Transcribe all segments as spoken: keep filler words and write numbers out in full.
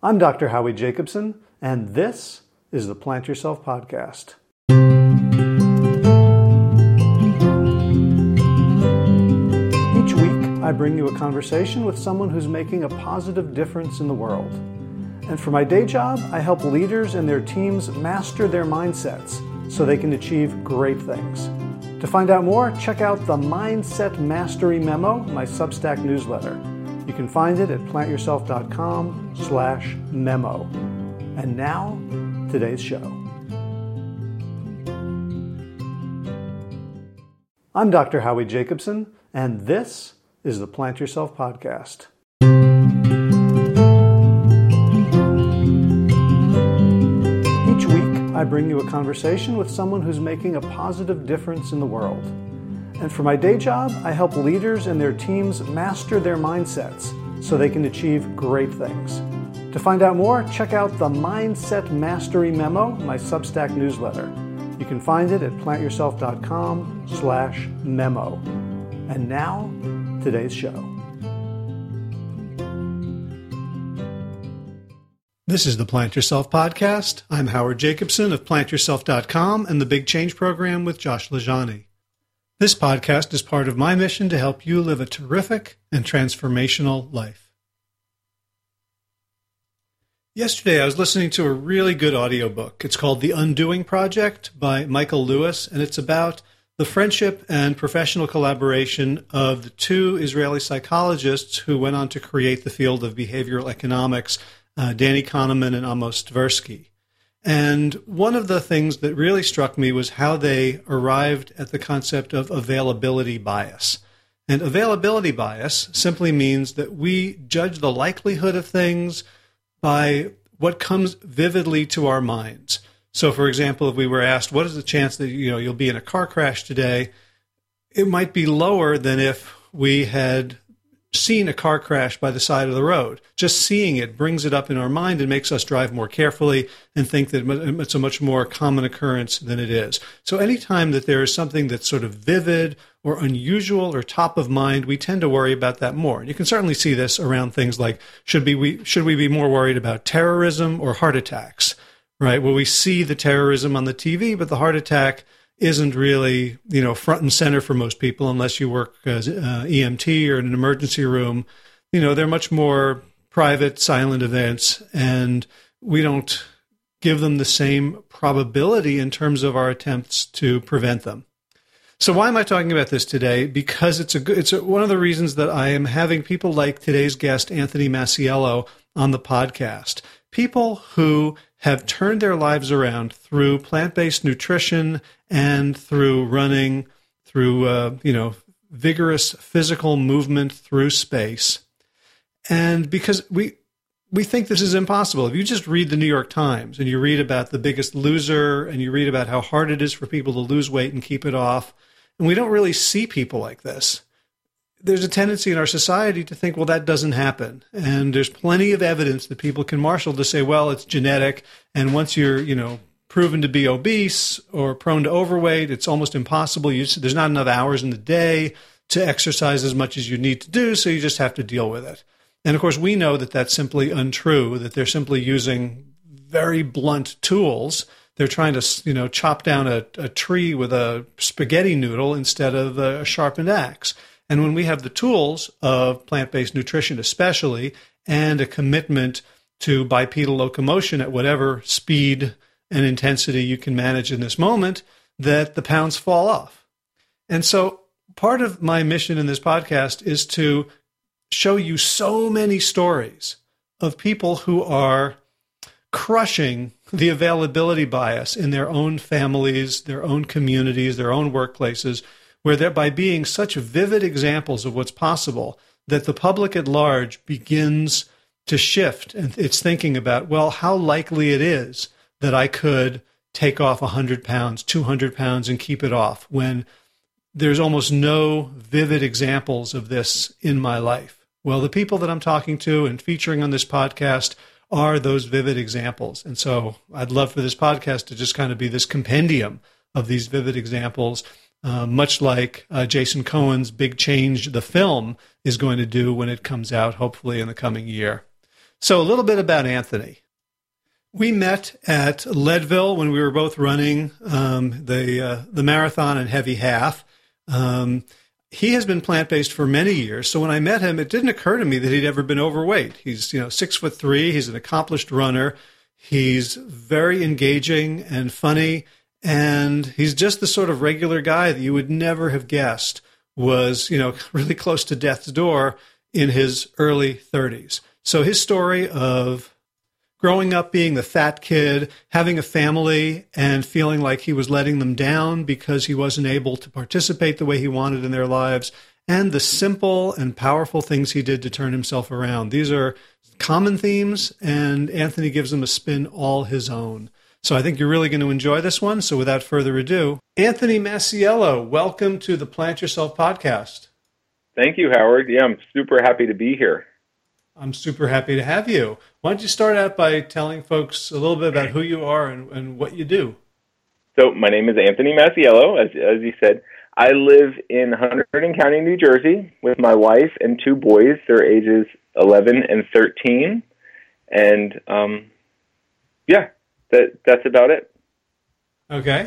I'm Doctor Howie Jacobson, and this is the Plant Yourself Podcast. Each week, I bring you a conversation with someone who's making a positive difference in the world. And for my day job, I help leaders and their teams master their mindsets so they can achieve great things. To find out more, check out the Mindset Mastery Memo, my Substack newsletter. You can find it at plantyourself.com slash memo. And now, today's show. I'm Doctor Howie Jacobson, and this is the Plant Yourself Podcast. Each week, I bring you a conversation with someone who's making a positive difference in the world. And for my day job, I help leaders and their teams master their mindsets so they can achieve great things. To find out more, check out the Mindset Mastery Memo, my Substack newsletter. You can find it at plantyourself.com slash memo. And now, today's show. This is the Plant Yourself Podcast. I'm Howard Jacobson of plant yourself dot com and the Big Change Program with Josh LaJaunie. This podcast is part of my mission to help you live a terrific and transformational life. Yesterday, I was listening to a really good audiobook. It's called The Undoing Project by Michael Lewis, and it's about the friendship and professional collaboration of the two Israeli psychologists who went on to create the field of behavioral economics, uh, Danny Kahneman and Amos Tversky. And one of the things that really struck me was how they arrived at the concept of availability bias. And availability bias simply means that we judge the likelihood of things by what comes vividly to our minds. So, for example, if we were asked, what is the chance that you know you'll be in a car crash today? It might be lower than if we had seen a car crash by the side of the road. Just seeing it brings it up in our mind and makes us drive more carefully and think that it's a much more common occurrence than it is. So anytime that there is something that's sort of vivid or unusual or top of mind, we tend to worry about that more. And you can certainly see this around things like, should be we should we be more worried about terrorism or heart attacks, right? Well, we see the terrorism on the T V, but the heart attack isn't really, you know, front and center for most people unless you work as uh, E M T or in an emergency room. You know, they're much more private, silent events, and we don't give them the same probability in terms of our attempts to prevent them. So why am I talking about this today? Because it's a good, it's a, one of the reasons that I am having people like today's guest, Anthony Masiello, on the podcast. People who have turned their lives around through plant-based nutrition and through running, through, uh, you know, vigorous physical movement through space. And because we we think this is impossible. If you just read the New York Times and you read about The Biggest Loser and you read about how hard it is for people to lose weight and keep it off, and we don't really see people like this. There's a tendency in our society to think, well, that doesn't happen. And there's plenty of evidence that people can marshal to say, well, it's genetic. And once you're, you know, proven to be obese or prone to overweight, it's almost impossible. You just, there's not enough hours in the day to exercise as much as you need to do, so you just have to deal with it. And of course, we know that that's simply untrue, that they're simply using very blunt tools. They're trying to, you know, chop down a, a tree with a spaghetti noodle instead of a sharpened axe. And when we have the tools of plant-based nutrition especially, and a commitment to bipedal locomotion at whatever speed and intensity you can manage in this moment, that the pounds fall off. And so part of my mission in this podcast is to show you so many stories of people who are crushing the availability bias in their own families, their own communities, their own workplaces, where they're by being such vivid examples of what's possible that the public at large begins to shift and it's thinking about, well, how likely it is that I could take off one hundred pounds, two hundred pounds and keep it off when there's almost no vivid examples of this in my life. Well, the people that I'm talking to and featuring on this podcast are those vivid examples. And so I'd love for this podcast to just kind of be this compendium of these vivid examples. Uh, much like uh, Jason Cohen's Big Change, the film, is going to do when it comes out, hopefully in the coming year. So a little bit about Anthony. We met at Leadville when we were both running um, the uh, the marathon and heavy half. Um, he has been plant-based for many years. So when I met him, it didn't occur to me that he'd ever been overweight. He's, you know, six foot three. He's an accomplished runner. He's very engaging and funny. And he's just the sort of regular guy that you would never have guessed was, you know, really close to death's door in his early thirties. So his story of growing up being the fat kid, having a family, and feeling like he was letting them down because he wasn't able to participate the way he wanted in their lives, and the simple and powerful things he did to turn himself around. These are common themes, and Anthony gives them a spin all his own. So I think you're really going to enjoy this one. So without further ado, Anthony Masiello, welcome to the Plant Yourself podcast. Thank you, Howard. Yeah, I'm super happy to be here. I'm super happy to have you. Why don't you start out by telling folks a little bit about who you are and, and what you do? So my name is Anthony Masiello, as, as you said. I live in Hunterdon County, New Jersey, with my wife and two boys. They're ages eleven and thirteen. And, um, yeah, that that's about it. Okay.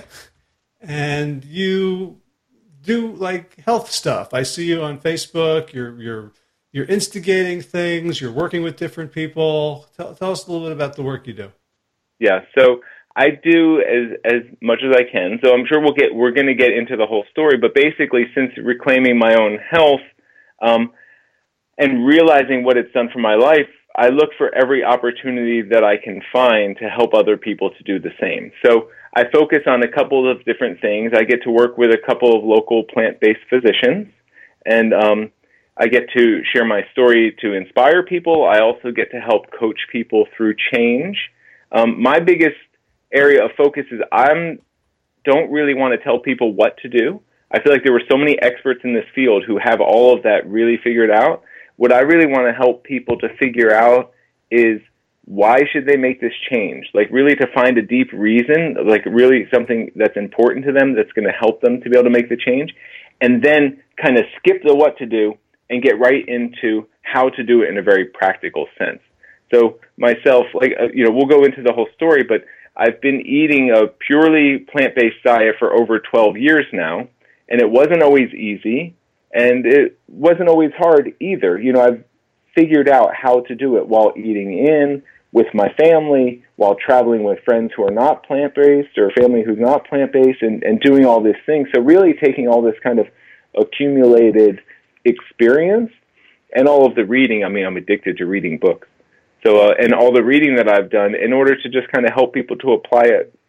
And you do, like, health stuff. I see you on Facebook. You're you're You're instigating things. You're working with different people. Tell, tell us a little bit about the work you do. Yeah, so I do as as much as I can. So I'm sure we'll get we're going to get into the whole story. But basically, since reclaiming my own health um, and realizing what it's done for my life, I look for every opportunity that I can find to help other people to do the same. So I focus on a couple of different things. I get to work with a couple of local plant-based physicians, and um, I get to share my story to inspire people. I also get to help coach people through change. Um, my biggest area of focus is I don't really want to tell people what to do. I feel like there were so many experts in this field who have all of that really figured out. What I really want to help people to figure out is why should they make this change? Like really to find a deep reason, like really something that's important to them that's going to help them to be able to make the change, and then kind of skip the what to do and get right into how to do it in a very practical sense. So myself, like, uh, you know, we'll go into the whole story, but I've been eating a purely plant-based diet for over twelve years now, and it wasn't always easy, and it wasn't always hard either. You know, I've figured out how to do it while eating in, with my family, while traveling with friends who are not plant-based or family who's not plant-based, and, and doing all these things. So really taking all this kind of accumulated experience and all of the reading. I mean, I'm addicted to reading books. So, uh, and all the reading that I've done in order to just kind of help people to apply it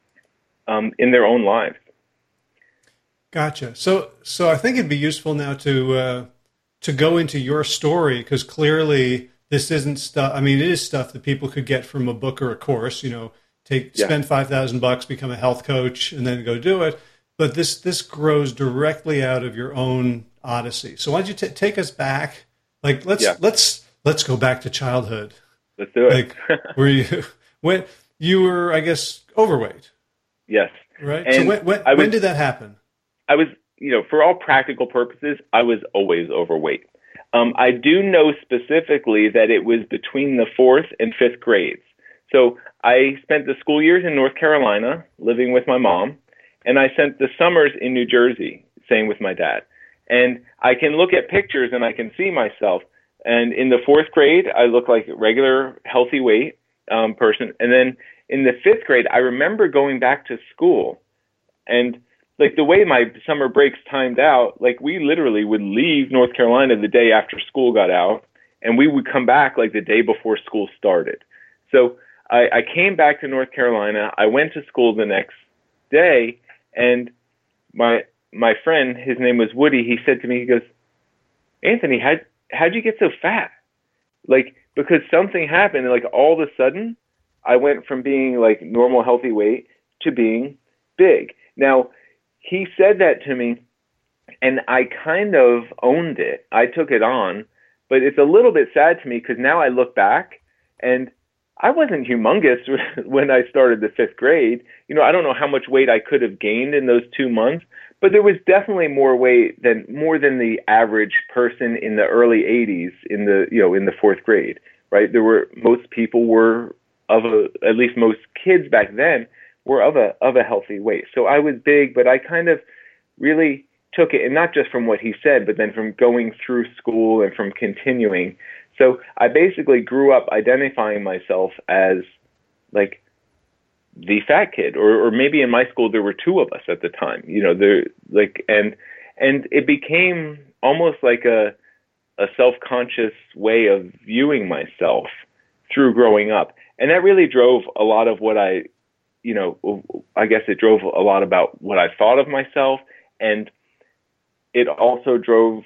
um, in their own lives. Gotcha. So, so I think it'd be useful now to uh, to go into your story, because clearly this isn't stuff. I mean, it is stuff that people could get from a book or a course. You know, take Yeah. spend five thousand bucks, become a health coach, and then go do it. But this this grows directly out of your own odyssey. So why don't you t- take us back? Like let's Yeah. let's let's go back to childhood. Let's do it. Like were you when you were, I guess, overweight, Yes. right? And so when when, I was- when did that happen? I was, you know, for all practical purposes, I was always overweight. Um, I do know specifically that it was between the fourth and fifth grades. So I spent the school years in North Carolina living with my mom, and I spent the summers in New Jersey staying with my dad. And I can look at pictures and I can see myself. And in the fourth grade, I looked like a regular, healthy weight um, person. And then in the fifth grade, I remember going back to school, and like the way my summer breaks timed out, like we literally would leave North Carolina the day after school got out, and we would come back like the day before school started. So I, I came back to North Carolina. I went to school the next day, and my my friend, his name was Woody, he said to me, he goes, Anthony, how how'd you get so fat? Like, because something happened, like all of a sudden, I went from being like normal healthy weight to being big. Now, he said that to me, and I kind of owned it. I took it on, but it's a little bit sad to me because now I look back, and I wasn't humongous when I started the fifth grade. You know, I don't know how much weight I could have gained in those two months, but there was definitely more weight than more than the average person in the early eighties in the, you know, in the fourth grade. right? There were, most people were of a, at least most kids back then were of a, of a healthy weight. So I was big, but I kind of really took it, and not just from what he said, but then from going through school and from continuing. So I basically grew up identifying myself as like the fat kid, or, or maybe in my school there were two of us at the time, you know, there like, and, and it became almost like a, a self-conscious way of viewing myself through growing up. And that really drove a lot of what I, you know, I guess it drove a lot about what I thought of myself, and it also drove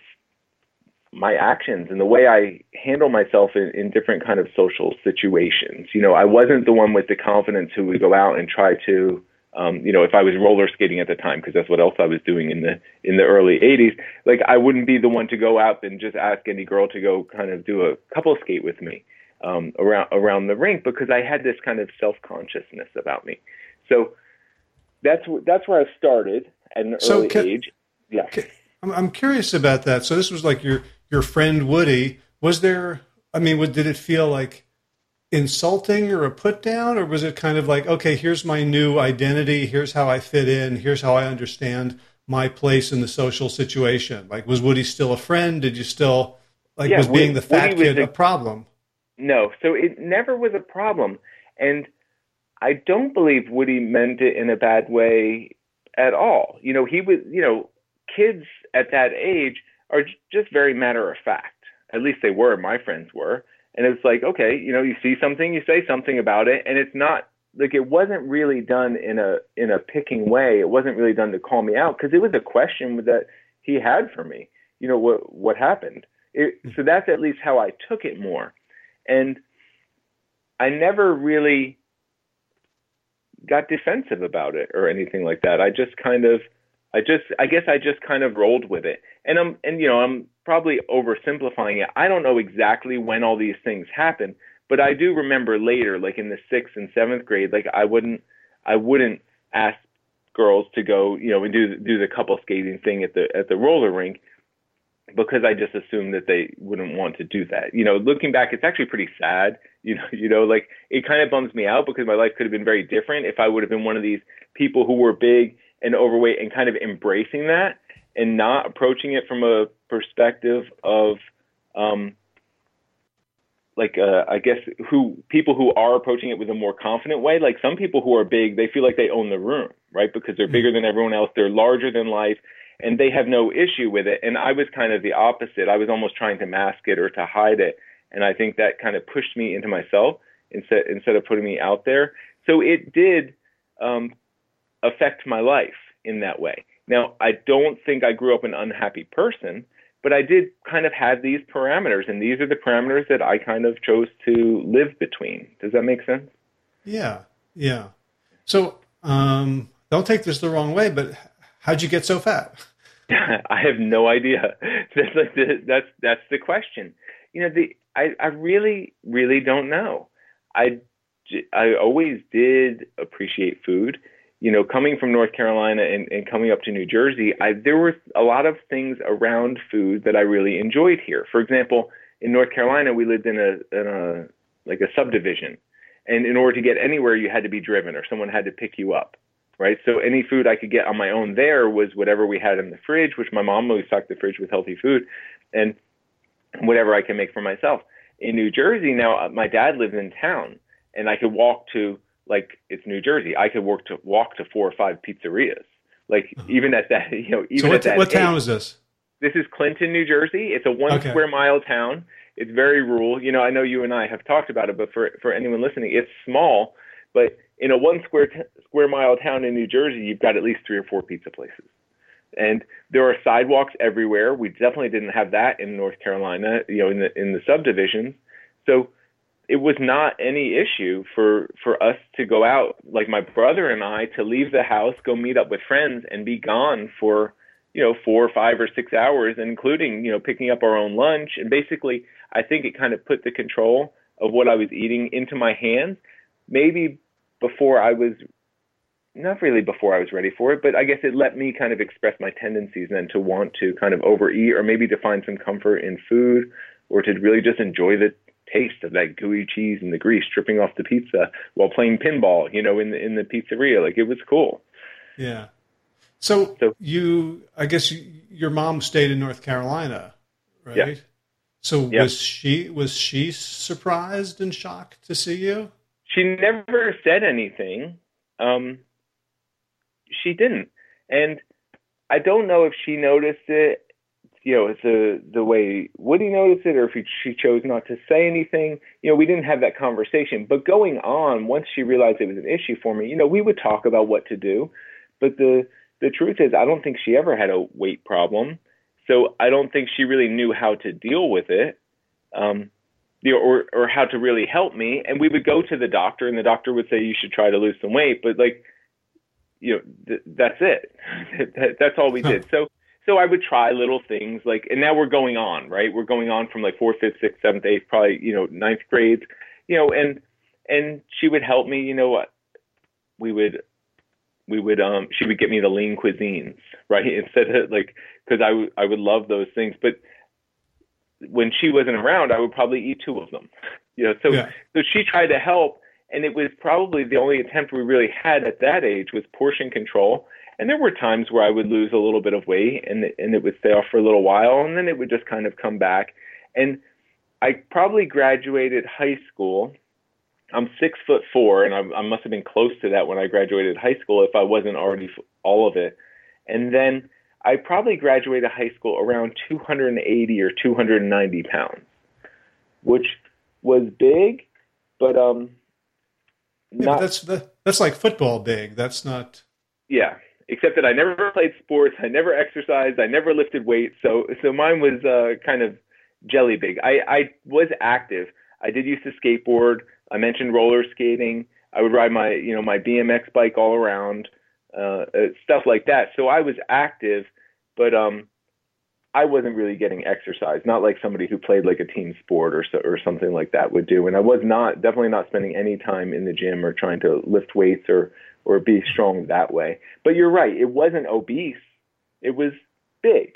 my actions and the way I handle myself in, in different kind of social situations. You know, I wasn't the one with the confidence who would go out and try to, um, you know, if I was roller skating at the time, because that's what else I was doing in the in the early eighties, like I wouldn't be the one to go out and just ask any girl to go kind of do a couple skate with me um, around around the rink, because I had this kind of self-consciousness about me. So that's that's where I started at an so early can, age. Yeah. Can, I'm curious about that. So this was like your your friend Woody. Was there, I mean, did it feel like insulting or a put down, or was it kind of like, okay, here's my new identity, here's how I fit in, here's how I understand my place in the social situation? Like, was Woody still a friend? Did you still, like, yeah, was being the fat Woody kid a, a problem? No, so it never was a problem. And I don't believe Woody meant it in a bad way at all. You know, he was, you know, kids at that age are just very matter of fact. At least they were, my friends were. And it's like, okay, you know, you see something, you say something about it. And it's not like, it wasn't really done in a, in a picking way. It wasn't really done to call me out, because it was a question that he had for me, you know, what, what happened. It, so that's at least how I took it more. And I never really got defensive about it or anything like that. I just kind of, I just, I guess I just kind of rolled with it. And I'm, and you know, I'm probably oversimplifying it. I don't know exactly when all these things happen, but I do remember later, like in the sixth and seventh grade, like I wouldn't, I wouldn't ask girls to go, you know, and do do the couple skating thing at the at the roller rink, because I just assumed that they wouldn't want to do that. You know, looking back, it's actually pretty sad. You know, you know, like it kind of bums me out, because my life could have been very different if I would have been one of these people who were big and overweight and kind of embracing that and not approaching it from a perspective of, um, like, uh, I guess who people who are approaching it with a more confident way. Like some people who are big, they feel like they own the room, right? Because they're bigger than everyone else. They're larger than life, and they have no issue with it. And I was kind of the opposite. I was almost trying to mask it or to hide it. And I think that kind of pushed me into myself instead, instead of putting me out there. So it did, um, affect my life in that way. Now, I don't think I grew up an unhappy person, but I did kind of have these parameters, and these are the parameters that I kind of chose to live between. Does that make sense? Yeah, yeah. So um, don't take this the wrong way, but how'd you get so fat? I have no idea. That's like the, that's that's the question. You know, the I, I really really don't know. I I always did appreciate food. You know, coming from North Carolina and, and coming up to New Jersey, I, there were a lot of things around food that I really enjoyed here. For example, in North Carolina, we lived in a, in a like a subdivision, and in order to get anywhere, you had to be driven, or someone had to pick you up, right? So any food I could get on my own there was whatever we had in the fridge, which my mom always stocked the fridge with healthy food, and whatever I can make for myself. In New Jersey now, my dad lived in town, and I could walk to, like, it's New Jersey, I could work to walk to four or five pizzerias. Like, even at that, you know, even so what, at that what town age, is this? This is Clinton, New Jersey. It's a one okay. square mile town. It's very rural. You know, I know you and I have talked about it, but for, for anyone listening, it's small. But in a one square t- square mile town in New Jersey, you've got at least three or four pizza places. And there are sidewalks everywhere. We definitely didn't have that in North Carolina, you know, in the in the subdivisions. So it was not any issue for, for us to go out, like my brother and I, to leave the house, go meet up with friends, and be gone for, you know, four or five or six hours, including, you know, picking up our own lunch. And basically, I think it kind of put the control of what I was eating into my hands, maybe before I was, not really before I was ready for it, but I guess it let me kind of express my tendencies then to want to kind of overeat, or maybe to find some comfort in food, or to really just enjoy the taste of that gooey cheese and the grease dripping off the pizza while playing pinball, you know, in the, in the pizzeria. Like, it was cool. Yeah. So, So you, I guess you, your mom stayed in North Carolina, right? Yeah. So Yeah. was she was she surprised and shocked to see you? She never said anything. Um, she didn't, and I don't know if she noticed it, you know, the the way Woody noticed it, or if he, she chose not to say anything. You know, we didn't have that conversation. But going on, once she realized it was an issue for me, you know, we would talk about what to do. But the the truth is, I don't think she ever had a weight problem. So I don't think she really knew how to deal with it, um, you know, or or how to really help me. And we would go to the doctor, and the doctor would say you should try to lose some weight. But like, you know, th- that's it. that, that's all we did. So so I would try little things like, and now we're going on, right? We're going on from like fourth, fifth, sixth, seventh, eighth, probably, you know, ninth grades, you know, and and she would help me. You know what? We would. We would, um, she would get me the lean cuisines, right? Instead of like, cause I, w- I would love those things, but when she wasn't around, I would probably eat two of them, you know? So, Yeah. so she tried to help, and it was probably the only attempt we really had at that age was portion control. And there were times where I would lose a little bit of weight and, and it would stay off for a little while, and then it would just kind of come back. And I probably graduated high school. I'm six foot four, and I, I must have been close to that when I graduated high school, if I wasn't already all of it. And then I probably graduated high school around two hundred eighty or two hundred ninety pounds, which was big, but um, Yeah, not. but that's that, that's like football big. That's not. Yeah, except that I never played sports, I never exercised, I never lifted weights, so so mine was uh, kind of jelly big. I, I was active. I did used to skateboard. I mentioned roller skating. I would ride my, you know, my B M X bike all around, uh, stuff like that. So I was active, but um, I wasn't really getting exercise. Not like somebody who played like a team sport or so, or something like that would do. And I was not definitely not spending any time in the gym or trying to lift weights or or be strong that way. But you're right. It wasn't obese. It was big.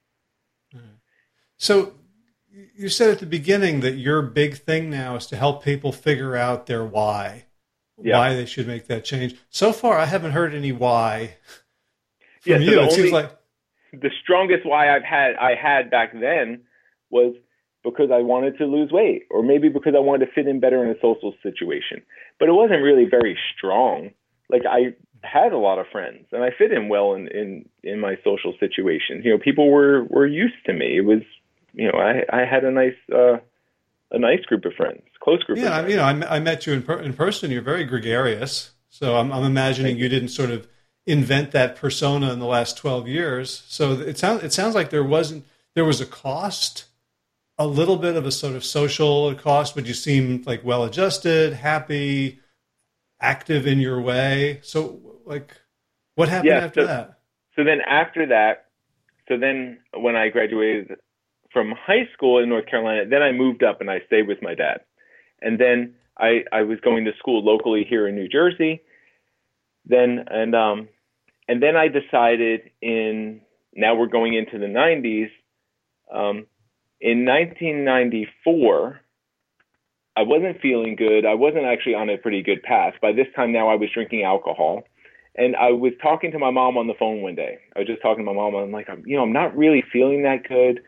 So you said at the beginning that your big thing now is to help people figure out their why, Yeah. why they should make that change. So far, I haven't heard any why from Yeah, so you. the It seems only- like The strongest why I've had I had back then was because I wanted to lose weight, or maybe because I wanted to fit in better in a social situation. But it wasn't really very strong. Like, I had a lot of friends, and I fit in well in in, in my social situation. You know, people were were used to me. It was, you know, I I had a nice uh, a nice group of friends, close group. yeah, of I, friends. you know, I, I met you in, per, in person. You're very gregarious. So I'm, I'm imagining you didn't sort of invent that persona in the last twelve years. So it sounds it sounds like there wasn't there was a cost, a little bit of a sort of social cost, but you seemed like well adjusted, happy, active in your way. So like, what happened Yeah, after so- that? So then after that, so then when I graduated from high school in North Carolina, then I moved up and I stayed with my dad. And then I, I was going to school locally here in New Jersey. Then, and, um, and then I decided in, now we're going into the nineties, um, in nineteen ninety-four, I wasn't feeling good. I wasn't actually on a pretty good path. By this time now I was drinking alcohol. And I was talking to my mom on the phone one day. I was just talking to my mom. I'm like, I'm, you know, I'm not really feeling that good.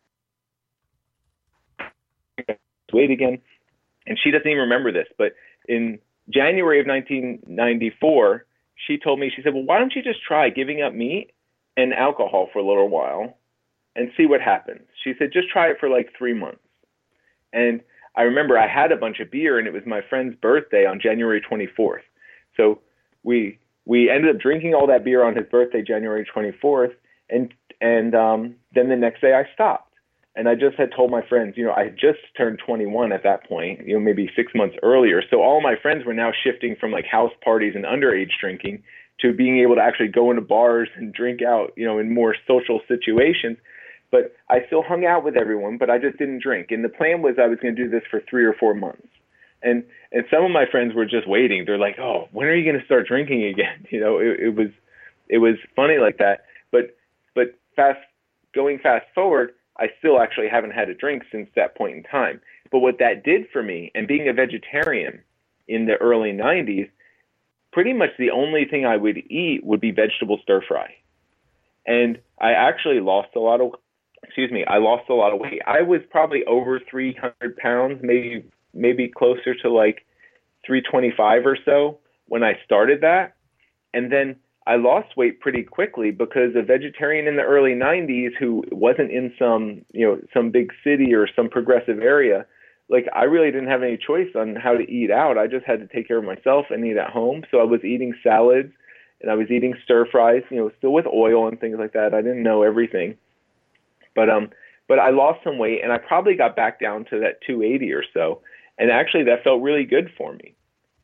Wait again. And she doesn't even remember this. But in January of nineteen ninety-four, she told me, she said, well, why don't you just try giving up meat and alcohol for a little while and see what happens? She said, just try it for like three months. And I remember I had a bunch of beer, and it was my friend's birthday on January twenty-fourth. So we we ended up drinking all that beer on his birthday, January twenty-fourth, and and um, then the next day I stopped. And I just had told my friends, you know, I had just turned twenty-one at that point, you know, maybe six months earlier. So all my friends were now shifting from like house parties and underage drinking to being able to actually go into bars and drink out, you know, in more social situations. But I still hung out with everyone, but I just didn't drink. And the plan was I was going to do this for three or four months. And and some of my friends were just waiting. They're like, oh, when are you going to start drinking again? You know, it, it was it was funny like that. But but fast going fast forward, I still actually haven't had a drink since that point in time. But what that did for me, and being a vegetarian in the early nineties, pretty much the only thing I would eat would be vegetable stir fry. And I actually lost a lot of, excuse me, I lost a lot of weight. I was probably over three hundred pounds, maybe maybe closer to like three twenty-five or so when I started that. And then I lost weight pretty quickly because a vegetarian in the early nineties who wasn't in some, you know, some big city or some progressive area, like I really didn't have any choice on how to eat out. I just had to take care of myself and eat at home. So I was eating salads and I was eating stir fries, you know, still with oil and things like that. I didn't know everything. But um, but I lost some weight and I probably got back down to that two eighty or so. And actually that felt really good for me.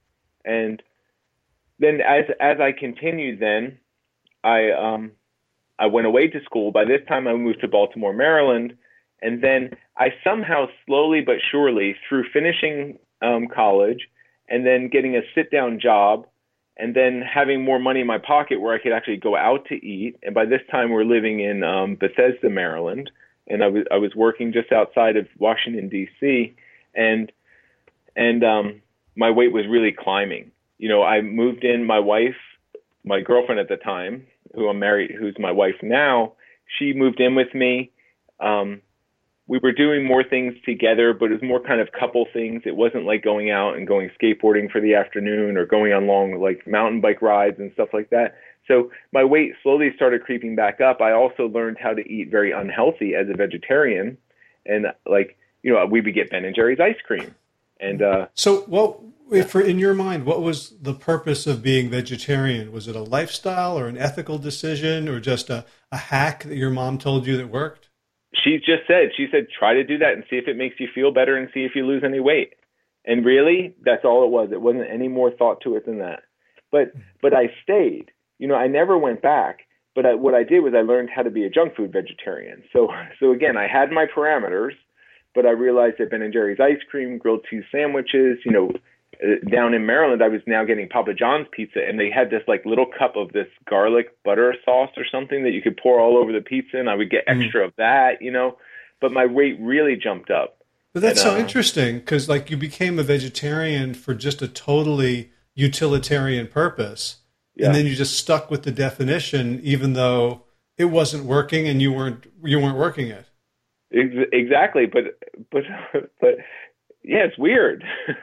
And then as as I continued then, I um I went away to school. By this time I moved to Baltimore, Maryland. And then I somehow slowly but surely, through finishing um, college and then getting a sit-down job and then having more money in my pocket where I could actually go out to eat. And by this time we're living in um, Bethesda, Maryland. And I was I was working just outside of Washington, D C. And and um, my weight was really climbing. You know, I moved in, my wife, my girlfriend at the time, who I'm married, who's my wife now, she moved in with me. Um, we were doing more things together, but it was more kind of couple things. It wasn't like going out and going skateboarding for the afternoon or going on long like mountain bike rides and stuff like that. So my weight slowly started creeping back up. I also learned how to eat very unhealthy as a vegetarian. And like, you know, we would get Ben and Jerry's ice cream. And uh, so what, if for, in your mind, what was the purpose of being vegetarian? Was it a lifestyle or an ethical decision or just a, a hack that your mom told you that worked? She just said, she said, try to do that and see if it makes you feel better and see if you lose any weight. And really, that's all it was. It wasn't any more thought to it than that. But but I stayed. You know, I never went back. But I, what I did was I learned how to be a junk food vegetarian. So so again, I had my parameters, but I realized that Ben and Jerry's ice cream, grilled cheese sandwiches, you know, down in Maryland, I was now getting Papa John's pizza, and they had this like little cup of this garlic butter sauce or something that you could pour all over the pizza, and I would get extra mm. of that, you know. But my weight really jumped up. But that's and, so uh, interesting because, like, you became a vegetarian for just a totally utilitarian purpose, yeah. and then you just stuck with the definition, even though it wasn't working and you weren't you weren't working it. Exactly, but but but yeah, it's weird.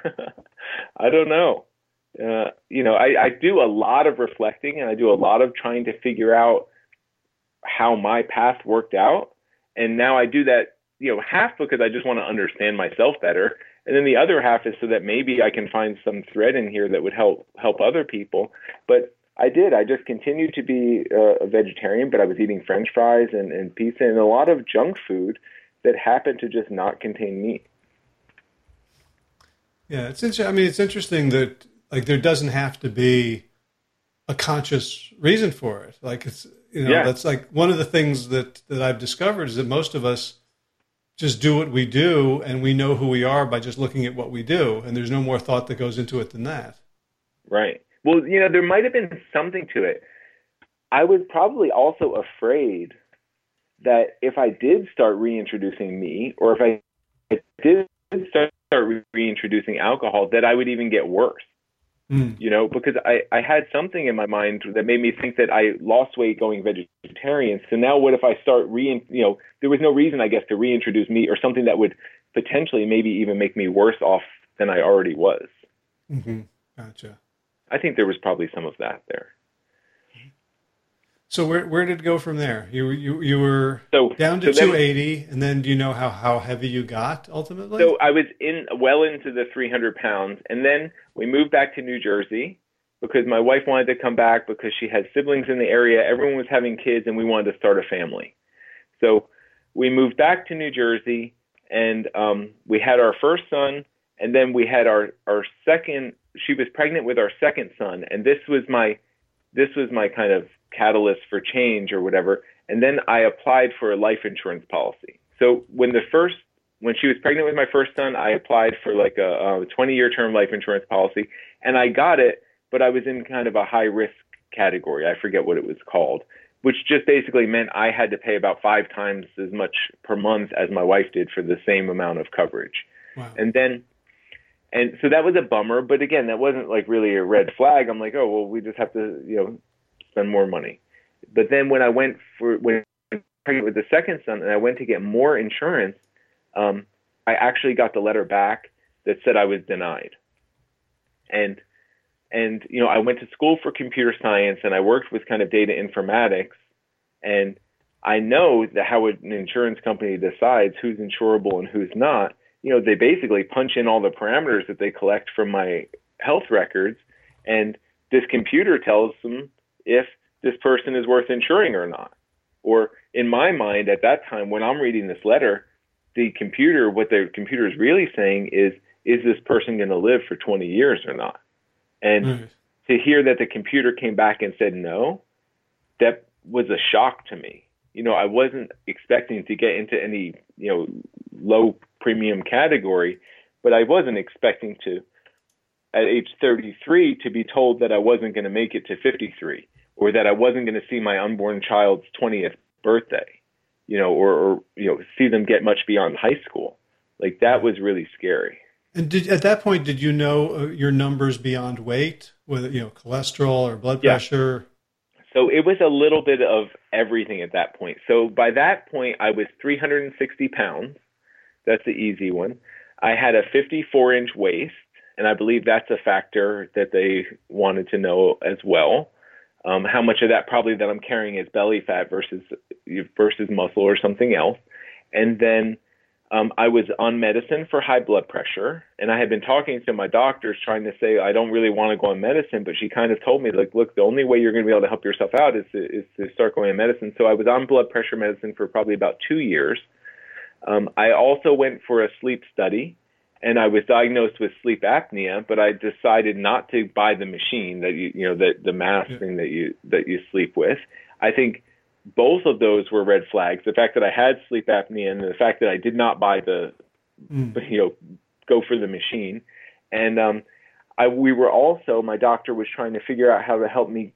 I don't know. Uh, you know, I, I do a lot of reflecting and I do a lot of trying to figure out how my path worked out. And now I do that, you know, half because I just want to understand myself better. And then the other half is so that maybe I can find some thread in here that would help help other people. But I did. I just continued to be uh, a vegetarian, but I was eating French fries and, and pizza and a lot of junk food that happened to just not contain meat. Yeah, it's interesting. I mean, it's interesting that like there doesn't have to be a conscious reason for it. Like it's you know yeah. that's like one of the things that that I've discovered is that most of us just do what we do, and we know who we are by just looking at what we do, and there's no more thought that goes into it than that. Right. Well, you know, there might have been something to it. I was probably also afraid that if I did start reintroducing meat, or if I did start reintroducing alcohol, that I would even get worse. Mm. You know, because I, I had something in my mind that made me think that I lost weight going vegetarian. So now what if I start re, you know, there was no reason, I guess, to reintroduce meat or something that would potentially maybe even make me worse off than I already was. Mm-hmm. Gotcha. I think there was probably some of that there. So where where did it go from there? You you you were so, down to so two eighty, and then do you know how, how heavy you got ultimately? So I was in well into the three hundred pounds, and then we moved back to New Jersey because my wife wanted to come back because she had siblings in the area. Everyone was having kids, and we wanted to start a family. So we moved back to New Jersey, and um, we had our first son, and then we had our, our second. She was pregnant with our second son, and this was my this was my kind of catalyst for change or whatever. And then I applied for a life insurance policy. So when the first, when she was pregnant with my first son, I applied for like a, a twenty year term life insurance policy, and I got it, but I was in kind of a high risk category. I forget what it was called, which just basically meant I had to pay about five times as much per month as my wife did for the same amount of coverage. Wow. And then, and so that was a bummer. But again, that wasn't like really a red flag. I'm like, oh, well, we just have to, you know, spend more money. But then when I went for, when I was pregnant with the second son and I went to get more insurance, um, I actually got the letter back that said I was denied. And, and, you know, I went to school for computer science and I worked with kind of data informatics. And I know that how an insurance company decides who's insurable and who's not. You know, they basically punch in all the parameters that they collect from my health records, and this computer tells them if this person is worth insuring or not. Or in my mind at that time, when I'm reading this letter, the computer, what the computer is really saying is, is this person going to live for twenty years or not? And mm. to hear that the computer came back and said no, that was a shock to me. You know, I wasn't expecting to get into any, you know, low premium category, but I wasn't expecting to, at age thirty-three, to be told that I wasn't going to make it to fifty-three, or that I wasn't going to see my unborn child's twentieth birthday, you know, or, or, you know, see them get much beyond high school. Like, that was really scary. And did, at that point, did you know uh, your numbers beyond weight, whether, you know, cholesterol or blood pressure? Yeah. So it was a little bit of everything at that point. So by that point, I was three hundred sixty pounds. That's the easy one. I had a fifty-four inch waist, and I believe that's a factor that they wanted to know as well. Um, how much of that probably that I'm carrying is belly fat versus versus muscle or something else. And then um, I was on medicine for high blood pressure, and I had been talking to my doctors trying to say, I don't really want to go on medicine, but she kind of told me, like, look, the only way you're going to be able to help yourself out is to, is to start going on medicine. So I was on blood pressure medicine for probably about two years. Um, I also went for a sleep study, and I was diagnosed with sleep apnea, but I decided not to buy the machine that you, you know, the, the mask yeah. thing that you, that you sleep with. I think both of those were red flags. The fact that I had sleep apnea and the fact that I did not buy the, mm. you know, go for the machine. And um, I, we were also, my doctor was trying to figure out how to help me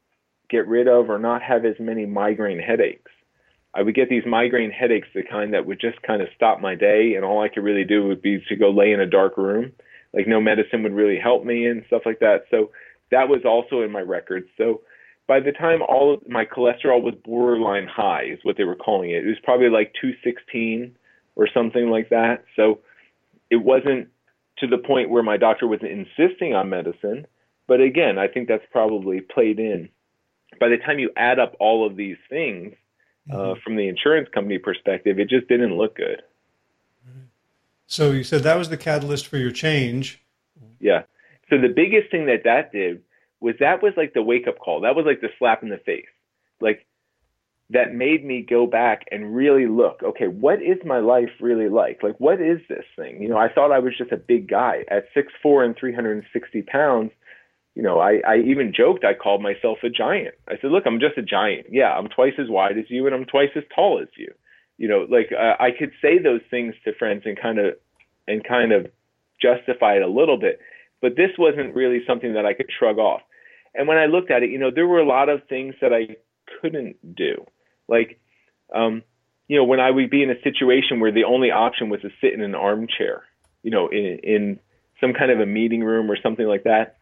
get rid of or not have as many migraine headaches. I would get these migraine headaches, the kind that would just kind of stop my day, and all I could really do would be to go lay in a dark room. Like, no medicine would really help me and stuff like that. So that was also in my records. So by the time all of my cholesterol was borderline high, is what they were calling it. It was probably like two sixteen or something like that. So it wasn't to the point where my doctor was insisting on medicine. But again, I think that's probably played in. By the time you add up all of these things, Uh, from the insurance company perspective, it just didn't look good. So you said that was the catalyst for your change. Yeah. So the biggest thing that that did was that was like the wake-up call. That was like the slap in the face. Like, that made me go back and really look, okay, what is my life really like? Like, what is this thing? You know, I thought I was just a big guy. At six foot four and three hundred sixty pounds, you know, I, I even joked, I called myself a giant. I said, look, I'm just a giant. Yeah, I'm twice as wide as you and I'm twice as tall as you. You know, like uh, I could say those things to friends and kind of and kind of justify it a little bit. But this wasn't really something that I could shrug off. And when I looked at it, you know, there were a lot of things that I couldn't do. Like, um, you know, when I would be in a situation where the only option was to sit in an armchair, you know, in, in some kind of a meeting room or something like that,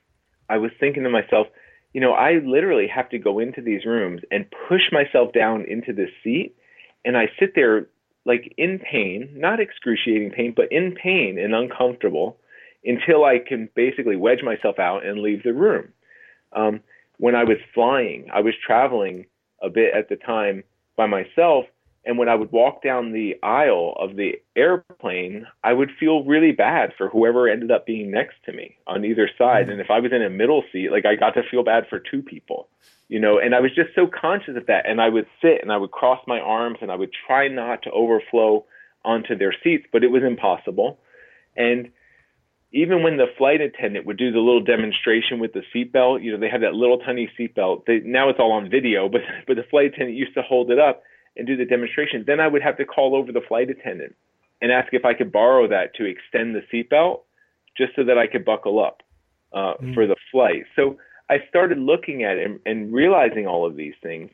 I was thinking to myself, you know, I literally have to go into these rooms and push myself down into this seat. And I sit there like in pain, not excruciating pain, but in pain and uncomfortable until I can basically wedge myself out and leave the room. Um, when I was flying, I was traveling a bit at the time by myself. And when I would walk down the aisle of the airplane, I would feel really bad for whoever ended up being next to me on either side. And if I was in a middle seat, like I got to feel bad for two people, you know, and I was just so conscious of that. And I would sit and I would cross my arms and I would try not to overflow onto their seats, but it was impossible. And even when the flight attendant would do the little demonstration with the seatbelt, you know, they had that little tiny seatbelt. They, now it's all on video, but but the flight attendant used to hold it up and do the demonstration. Then I would have to call over the flight attendant and ask if I could borrow that to extend the seatbelt just so that I could buckle up uh, mm. for the flight. So I started looking at it and, and realizing all of these things.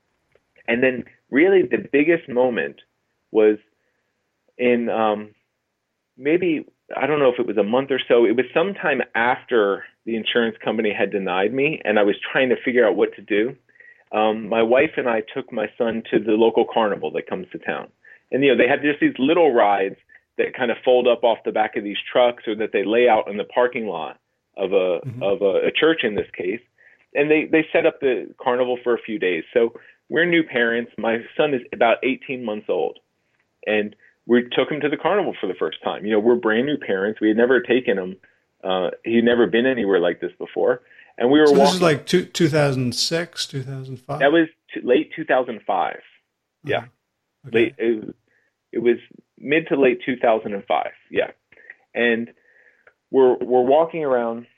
And then really the biggest moment was in um, maybe, I don't know if it was a month or so. It was sometime after the insurance company had denied me and I was trying to figure out what to do. Um, my wife and I took my son to the local carnival that comes to town. And, you know, they have just these little rides that kind of fold up off the back of these trucks or that they lay out in the parking lot of a, mm-hmm. of a, a church in this case. And they, they set up the carnival for a few days. So we're new parents. My son is about eighteen months old. And we took him to the carnival for the first time. You know, we're brand new parents. We had never taken him. Uh, he'd never been anywhere like this before. And we were so walking. This is like two, two thousand six, two thousand five? That was t- late two thousand five. Uh-huh. Yeah. Okay. Late, it, it was mid to late two thousand five. Yeah. And we're, we're walking around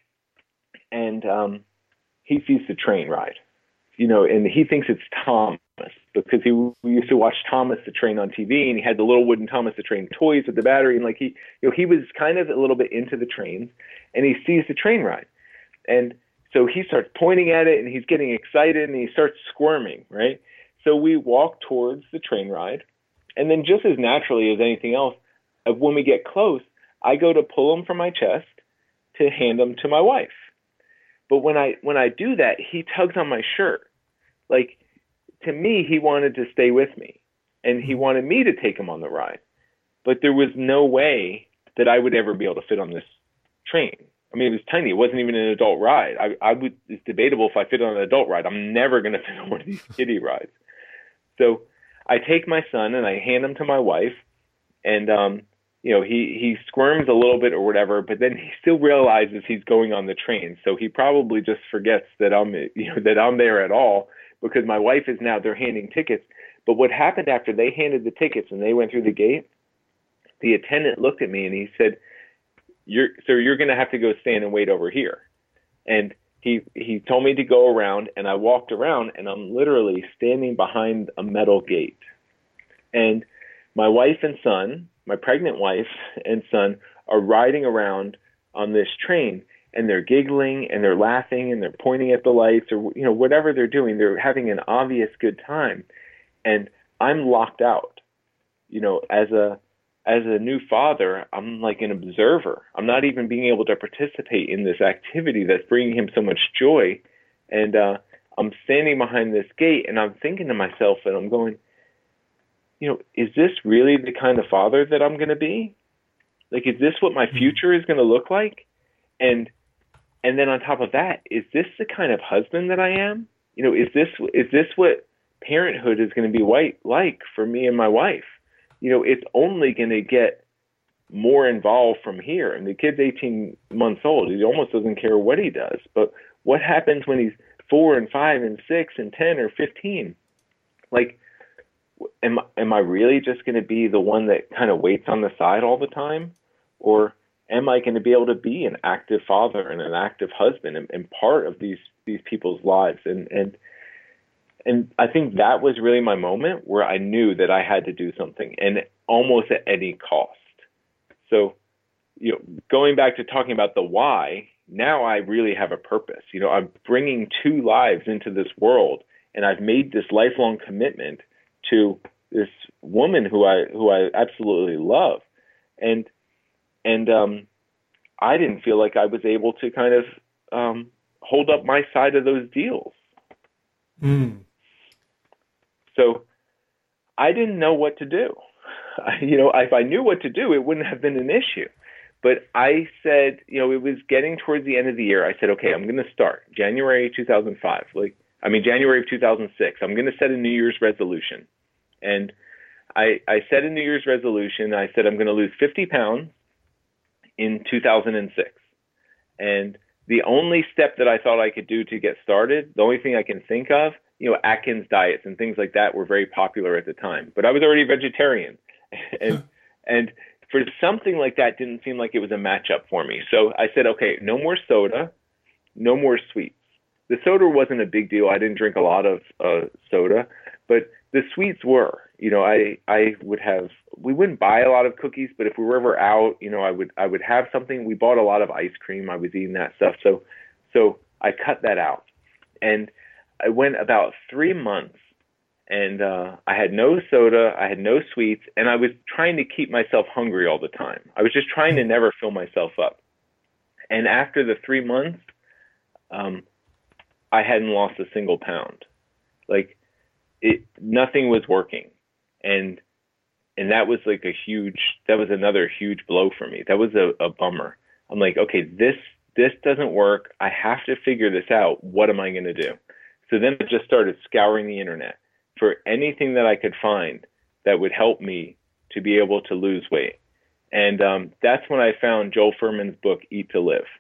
and, um, he sees the train ride, you know, and he thinks it's Thomas because he we used to watch Thomas the Train on T V, and he had the little wooden Thomas the Train toys with the battery, and like he, you know, he was kind of a little bit into the trains, and he sees the train ride, and so he starts pointing at it, and he's getting excited, and he starts squirming, right? So we walk towards the train ride, and then just as naturally as anything else, when we get close, I go to pull him from my chest to hand him to my wife. But when I when I do that, he tugs on my shirt. Like, to me, he wanted to stay with me, and he wanted me to take him on the ride. But there was no way that I would ever be able to fit on this train. I mean, it was tiny. It wasn't even an adult ride. I, I would. It's debatable if I fit on an adult ride. I'm never going to fit on one of these kiddie rides. So I take my son and I hand him to my wife, and um, you know, he, he squirms a little bit or whatever, but then he still realizes he's going on the train. So he probably just forgets that I'm, you know, that I'm there at all, because my wife is now, they're handing tickets. But what happened after they handed the tickets and they went through the gate, the attendant looked at me and he said, you're, so you're going to have to go stand and wait over here. And he, he told me to go around, and I walked around, and I'm literally standing behind a metal gate. And my wife and son, my pregnant wife and son, are riding around on this train, and they're giggling and they're laughing and they're pointing at the lights, or, you know, whatever they're doing. They're having an obvious good time. And I'm locked out, you know, as a, as a new father. I'm like an observer. I'm not even being able to participate in this activity that's bringing him so much joy. And, uh, I'm standing behind this gate, and I'm thinking to myself, and I'm going, you know, is this really the kind of father that I'm going to be? Like, is this what my future is going to look like? And, and then on top of that, is this the kind of husband that I am? You know, is this, is this what parenthood is going to be white, like for me and my wife? You know, it's only going to get more involved from here. And the kid's eighteen months old. He almost doesn't care what he does. But what happens when he's four and five and six and ten or fifteen? Like, Am, am I really just going to be the one that kind of waits on the side all the time? Or am I going to be able to be an active father and an active husband and, and part of these, these people's lives? And, and, and I think that was really my moment where I knew that I had to do something, and almost at any cost. So, you know, going back to talking about the why, now I really have a purpose. You know, I'm bringing two lives into this world, and I've made this lifelong commitment to this woman who I who I absolutely love, and and um, I didn't feel like I was able to kind of um, hold up my side of those deals. Mm. So I didn't know what to do. I, you know, if I knew what to do, it wouldn't have been an issue. But I said, you know, it was getting towards the end of the year. I said, okay, I'm going to start January two thousand five. Like, I mean, January of two thousand six. I'm going to set a New Year's resolution. And I, I set a New Year's resolution. I said, I'm going to lose fifty pounds in two thousand six. And the only step that I thought I could do to get started, the only thing I can think of, you know, Atkins diets and things like that were very popular at the time. But I was already vegetarian. and and for something like that didn't seem like it was a matchup for me. So I said, okay, no more soda, no more sweets. The soda wasn't a big deal. I didn't drink a lot of uh, soda, but the sweets were, you know, I, I would have, we wouldn't buy a lot of cookies, but if we were ever out, you know, I would, I would have something. We bought a lot of ice cream. I was eating that stuff. So, so I cut that out, and I went about three months and uh, I had no soda, I had no sweets, and I was trying to keep myself hungry all the time. I was just trying to never fill myself up. And after the three months, um, I hadn't lost a single pound. Like, it, nothing was working, and and that was like a huge. That was another huge blow for me. That was a, a bummer. I'm like, okay, this this doesn't work. I have to figure this out. What am I going to do? So then I just started scouring the internet for anything that I could find that would help me to be able to lose weight. And um, that's when I found Joel Fuhrman's book, Eat to Live.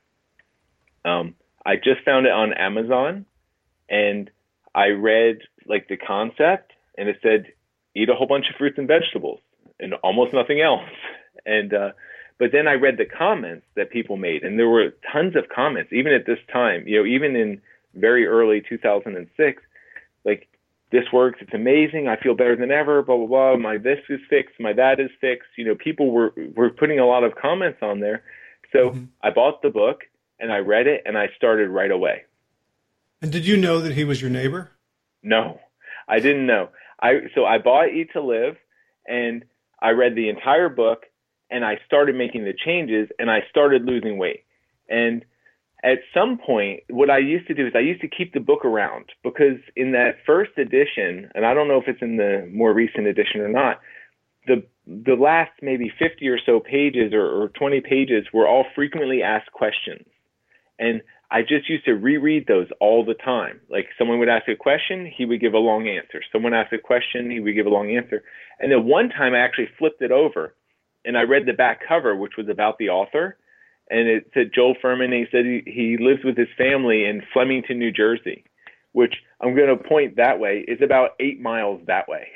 Um, I just found it on Amazon, and I read like the concept, and it said, eat a whole bunch of fruits and vegetables and almost nothing else. And, uh, but then I read the comments that people made, and there were tons of comments, even at this time, you know, even in very early two thousand six, like, this works, it's amazing, I feel better than ever, blah, blah, blah, my this is fixed, my that is fixed. You know, people were, were putting a lot of comments on there. So mm-hmm. I bought the book, and I read it, and I started right away. And did you know that he was your neighbor? No, I didn't know. I So I bought Eat to Live, and I read the entire book, and I started making the changes, and I started losing weight. And at some point, what I used to do is I used to keep the book around, because in that first edition, and I don't know if it's in the more recent edition or not, the the last maybe fifty or so pages or, or twenty pages were all frequently asked questions. And I just used to reread those all the time. Like, someone would ask a question, he would give a long answer. Someone asked a question, he would give a long answer. And then one time I actually flipped it over, and I read the back cover, which was about the author. And it said Joel Fuhrman, and he said he, he lives with his family in Flemington, New Jersey, which I'm going to point that way is about eight miles that way.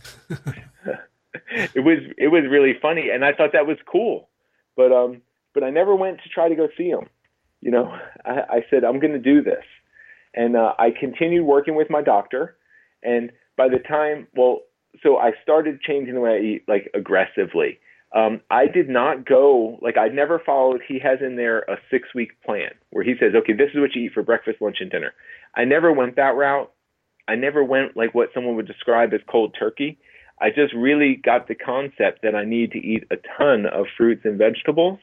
It was it was really funny, and I thought that was cool. But um, but I never went to try to go see him. You know, I, I said, I'm going to do this. And uh, I continued working with my doctor. And by the time, well, so I started changing the way I eat, like, aggressively. Um, I did not go, like, I never followed, he has in there a six-week plan where he says, okay, this is what you eat for breakfast, lunch, and dinner. I never went that route. I never went like what someone would describe as cold turkey. I just really got the concept that I need to eat a ton of fruits and vegetables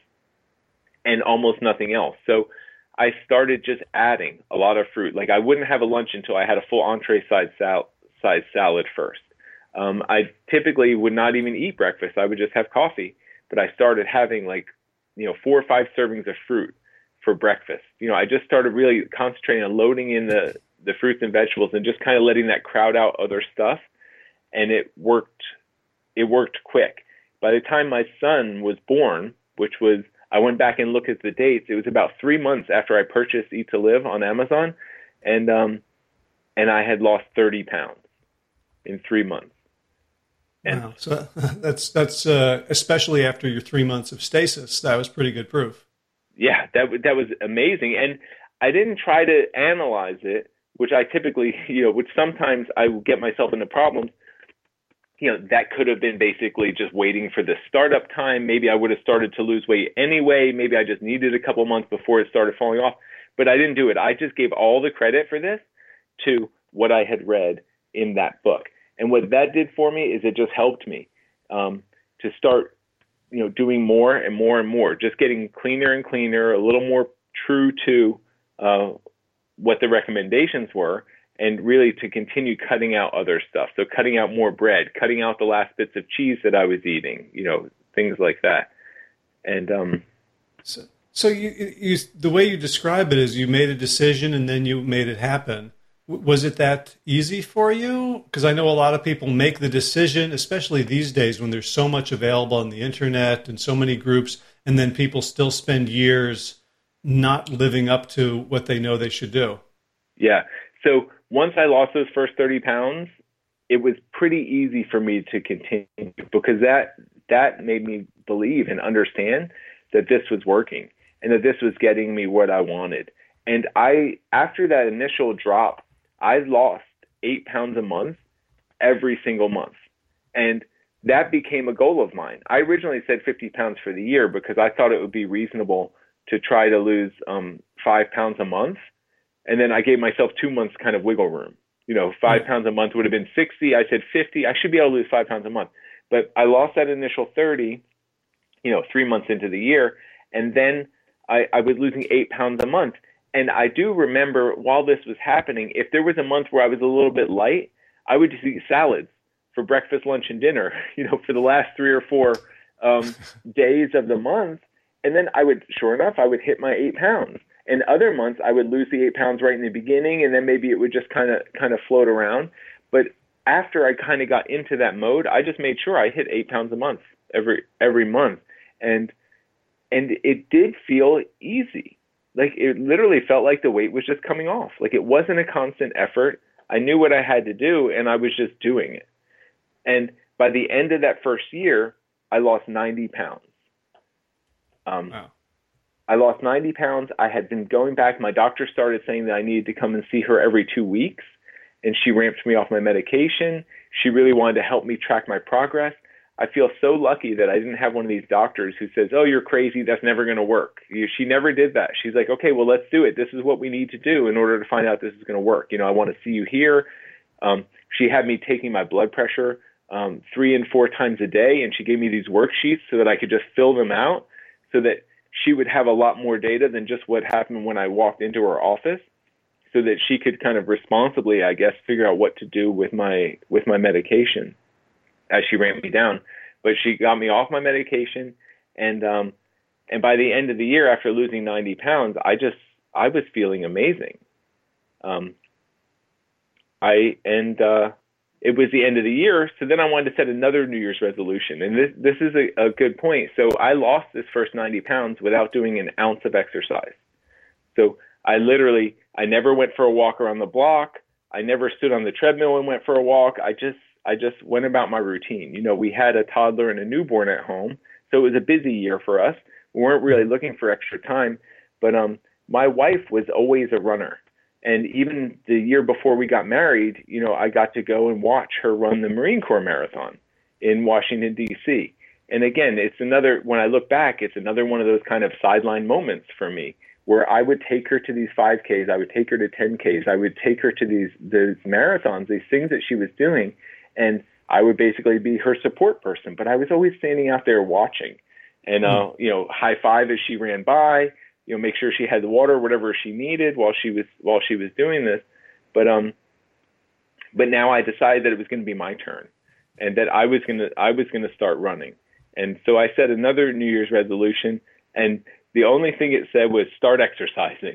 and almost nothing else. So I started just adding a lot of fruit. Like, I wouldn't have a lunch until I had a full entree size sal- size salad first. Um, I typically would not even eat breakfast. I would just have coffee. But I started having, like, you know, four or five servings of fruit for breakfast. You know, I just started really concentrating on loading in the, the fruits and vegetables and just kind of letting that crowd out other stuff. And it worked. It worked quick. By the time my son was born, which was, I went back and looked at the dates, it was about three months after I purchased Eat to Live on Amazon. And, um, and I had lost thirty pounds in three months. And wow. So that's, that's uh, especially after your three months of stasis, that was pretty good proof. Yeah, that, that was amazing. And I didn't try to analyze it, which I typically, you know, which sometimes I would get myself into problems. You know, that could have been basically just waiting for the startup time. Maybe I would have started to lose weight anyway. Maybe I just needed a couple months before it started falling off. But I didn't do it. I just gave all the credit for this to what I had read in that book. And what that did for me is it just helped me um, to start, you know, doing more and more and more, just getting cleaner and cleaner, a little more true to uh, what the recommendations were, and really to continue cutting out other stuff. So cutting out more bread, cutting out the last bits of cheese that I was eating, you know, things like that. And um, so, so you, you, the way you describe it is you made a decision and then you made it happen. Was it that easy for you? Because I know a lot of people make the decision, especially these days when there's so much available on the internet and so many groups, and then people still spend years not living up to what they know they should do. Yeah. So once I lost those first thirty pounds, it was pretty easy for me to continue, because that that made me believe and understand that this was working and that this was getting me what I wanted. And I, after that initial drop, I lost eight pounds a month every single month. And that became a goal of mine. I originally said fifty pounds for the year because I thought it would be reasonable to try to lose um, five pounds a month. And then I gave myself two months kind of wiggle room. You know, five pounds a month would have been sixty. I said fifty. I should be able to lose five pounds a month. But I lost that initial thirty, you know, three months into the year. And then I, I was losing eight pounds a month. And I do remember while this was happening, if there was a month where I was a little bit light, I would just eat salads for breakfast, lunch, and dinner, you know, for the last three or four um, days of the month. And then I would, sure enough, I would hit my eight pounds. And other months I would lose the eight pounds right in the beginning, and then maybe it would just kind of kind of float around. But after I kind of got into that mode, I just made sure I hit eight pounds a month every every month. And and it did feel easy. Like it literally felt like the weight was just coming off. Like it wasn't a constant effort. I knew what I had to do, and I was just doing it. And by the end of that first year, I lost ninety pounds. Um, wow. I lost ninety pounds. I had been going back. My doctor started saying that I needed to come and see her every two weeks, and she ramped me off my medication. She really wanted to help me track my progress. I feel so lucky that I didn't have one of these doctors who says, oh, you're crazy, that's never going to work. She never did that. She's like, okay, well, let's do it. This is what we need to do in order to find out this is going to work. You know, I want to see you here. Um, she had me taking my blood pressure um, three and four times a day, and she gave me these worksheets so that I could just fill them out so that she would have a lot more data than just what happened when I walked into her office, so that she could kind of responsibly, I guess, figure out what to do with my with my medication as she ramped me down. But she got me off my medication, and um, and by the end of the year, after losing ninety pounds, I just I was feeling amazing. Um, I and uh, it was the end of the year, so then I wanted to set another New Year's resolution, and this this is a, a good point. So I lost this first ninety pounds without doing an ounce of exercise. So I literally I never went for a walk around the block. I never stood on the treadmill and went for a walk. I just I just went about my routine. You know, we had a toddler and a newborn at home, so it was a busy year for us. We weren't really looking for extra time, but um, my wife was always a runner. And even the year before we got married, you know, I got to go and watch her run the Marine Corps Marathon in Washington, D C. And again, it's another, when I look back, it's another one of those kind of sideline moments for me, where I would take her to these five Ks, I would take her to ten Ks, I would take her to these, these marathons, these things that she was doing, and I would basically be her support person. But I was always standing out there watching and, uh, you know, high five as she ran by, you know, make sure she had the water, whatever she needed while she was while she was doing this. But um, but now I decided that it was going to be my turn, and that I was gonna I was gonna start running. And so I set another New Year's resolution, and the only thing it said was start exercising.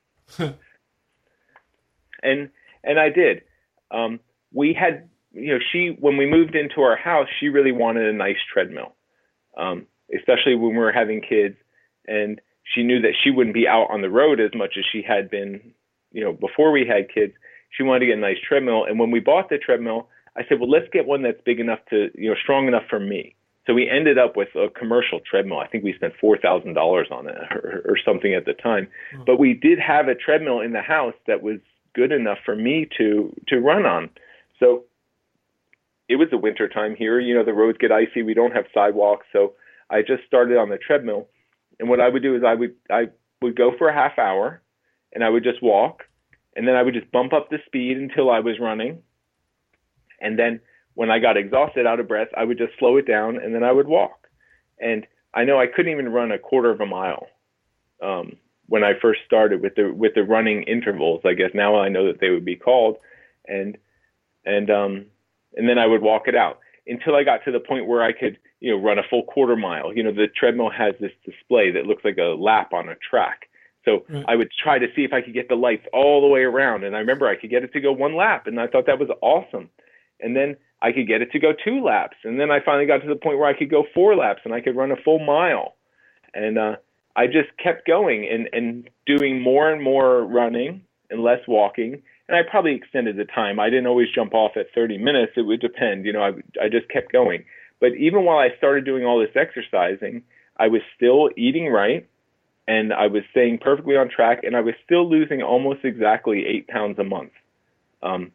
and and I did. Um, we had, you know, she when we moved into our house, she really wanted a nice treadmill, um, especially when we were having kids, and she knew that she wouldn't be out on the road as much as she had been, you know, before we had kids. She wanted to get a nice treadmill. And when we bought the treadmill, I said, well, let's get one that's big enough to, you know, strong enough for me. So we ended up with a commercial treadmill. I think we spent four thousand dollars on it or, or something at the time. Mm-hmm. But we did have a treadmill in the house that was good enough for me to, to run on. So it was the winter time here. You know, the roads get icy. We don't have sidewalks. So I just started on the treadmill. And what I would do is I would I would go for a half hour, and I would just walk, and then I would just bump up the speed until I was running. And then when I got exhausted, out of breath, I would just slow it down, and then I would walk. And I know I couldn't even run a quarter of a mile um, when I first started with the with the running intervals. I guess now I know that they would be called, and and um, and then I would walk it out until I got to the point where I could, you know, run a full quarter mile. You know, the treadmill has this display that looks like a lap on a track. So right. I would try to see if I could get the lights all the way around. And I remember I could get it to go one lap, and I thought that was awesome. And then I could get it to go two laps. And then I finally got to the point where I could go four laps and I could run a full mile. And uh, I just kept going and, and doing more and more running and less walking. And I probably extended the time. I didn't always jump off at thirty minutes. It would depend. You know, I, I just kept going. But even while I started doing all this exercising, I was still eating right, and I was staying perfectly on track, and I was still losing almost exactly eight pounds a month. Um,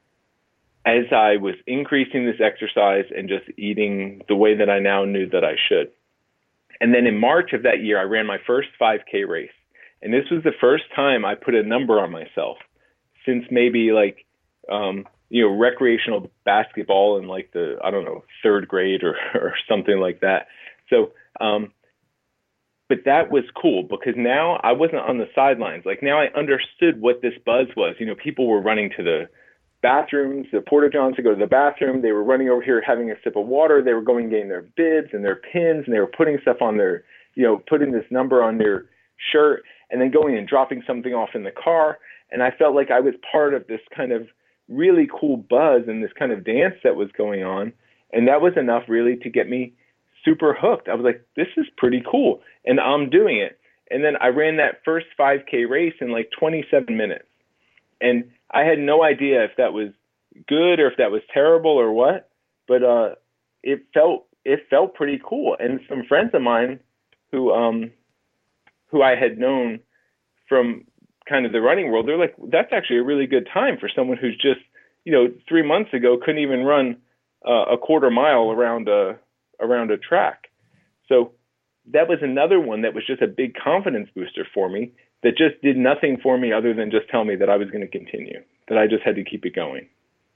as I was increasing this exercise and just eating the way that I now knew that I should. And then in March of that year, I ran my first five K race. And this was the first time I put a number on myself since maybe like um, you know, recreational basketball in like the, I don't know, third grade or, or something like that. So, um, but that was cool because now I wasn't on the sidelines. Like now I understood what this buzz was. You know, people were running to the bathrooms, the porta johns to go to the bathroom. They were running over here having a sip of water. They were going and getting their bibs and their pins, and they were putting stuff on their, you know, putting this number on their shirt and then going and dropping something off in the car. And I felt like I was part of this kind of really cool buzz and this kind of dance that was going on. And that was enough really to get me super hooked. I was like, this is pretty cool. And I'm doing it. And then I ran that first five K race in like twenty-seven minutes. And I had no idea if that was good or if that was terrible or what, but uh, it felt it felt pretty cool. And some friends of mine who um, who I had known from kind of the running world, they're like, that's actually a really good time for someone who's just, you know, three months ago couldn't even run uh, a quarter mile around a around a track. So that was another one that was just a big confidence booster for me that just did nothing for me other than just tell me that I was going to continue, that I just had to keep it going.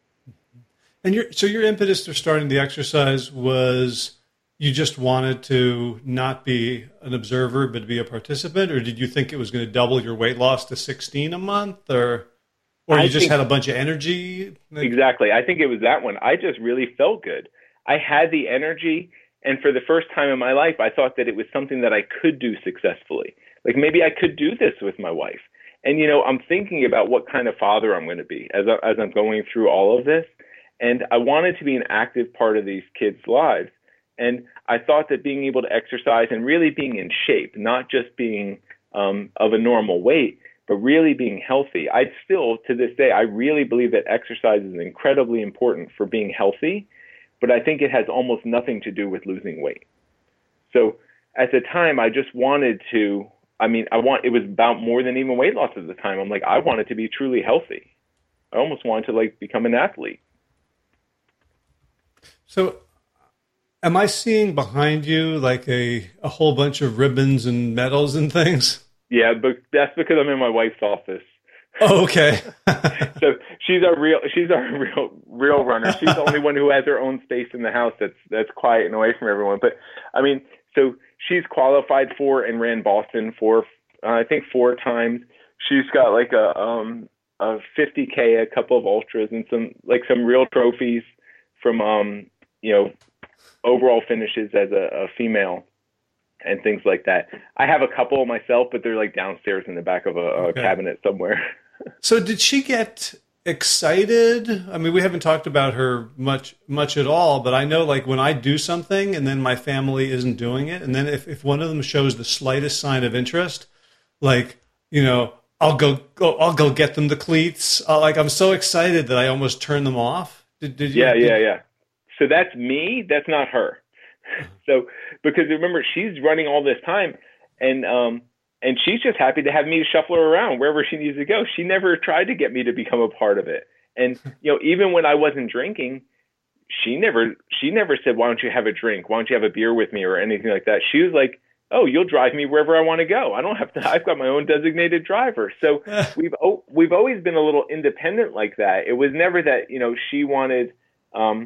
And your, so your impetus for starting the exercise was you just wanted to not be an observer, but be a participant? Or did you think it was going to double your weight loss to sixteen a month? Or, or you I just think, had a bunch of energy? Exactly. I think it was that one. I just really felt good. I had the energy. And for the first time in my life, I thought that it was something that I could do successfully. Like maybe I could do this with my wife. And, you know, I'm thinking about what kind of father I'm going to be as, I, as I'm going through all of this. And I wanted to be an active part of these kids' lives. And I thought that being able to exercise and really being in shape, not just being um, of a normal weight, but really being healthy. I still, to this day, I really believe that exercise is incredibly important for being healthy, but I think it has almost nothing to do with losing weight. So at the time, I just wanted to, I mean, I want, it was about more than even weight loss at the time. I'm like, I wanted to be truly healthy. I almost wanted to like become an athlete. So am I seeing behind you like a, a whole bunch of ribbons and medals and things? Yeah, but that's because I'm in my wife's office. Oh, okay. So she's our real, she's our real, real runner. She's the only one who has her own space in the house that's, that's quiet and away from everyone. But I mean, so she's qualified for and ran Boston for, uh, I think four times. She's got like a, um, a fifty K, a couple of ultras and some, like some real trophies from, um, you know, overall finishes as a, a female and things like that. I have a couple myself, but they're like downstairs in the back of a, a okay. cabinet somewhere. So did she get excited? I mean, we haven't talked about her much, much at all, but I know like when I do something and then my family isn't doing it. And then if, if one of them shows the slightest sign of interest, like, you know, I'll go, go I'll go get them the cleats. Uh, like, I'm so excited that I almost turn them off. Did, did you? Yeah, did, yeah, yeah. So that's me. That's not her. So, because remember, she's running all this time and, um, and she's just happy to have me to shuffle her around wherever she needs to go. She never tried to get me to become a part of it. And, you know, even when I wasn't drinking, she never, she never said, why don't you have a drink? Why don't you have a beer with me or anything like that? She was like, oh, you'll drive me wherever I want to go. I don't have to, I've got my own designated driver. So we've, oh, we've always been a little independent like that. It was never that, you know, she wanted, um,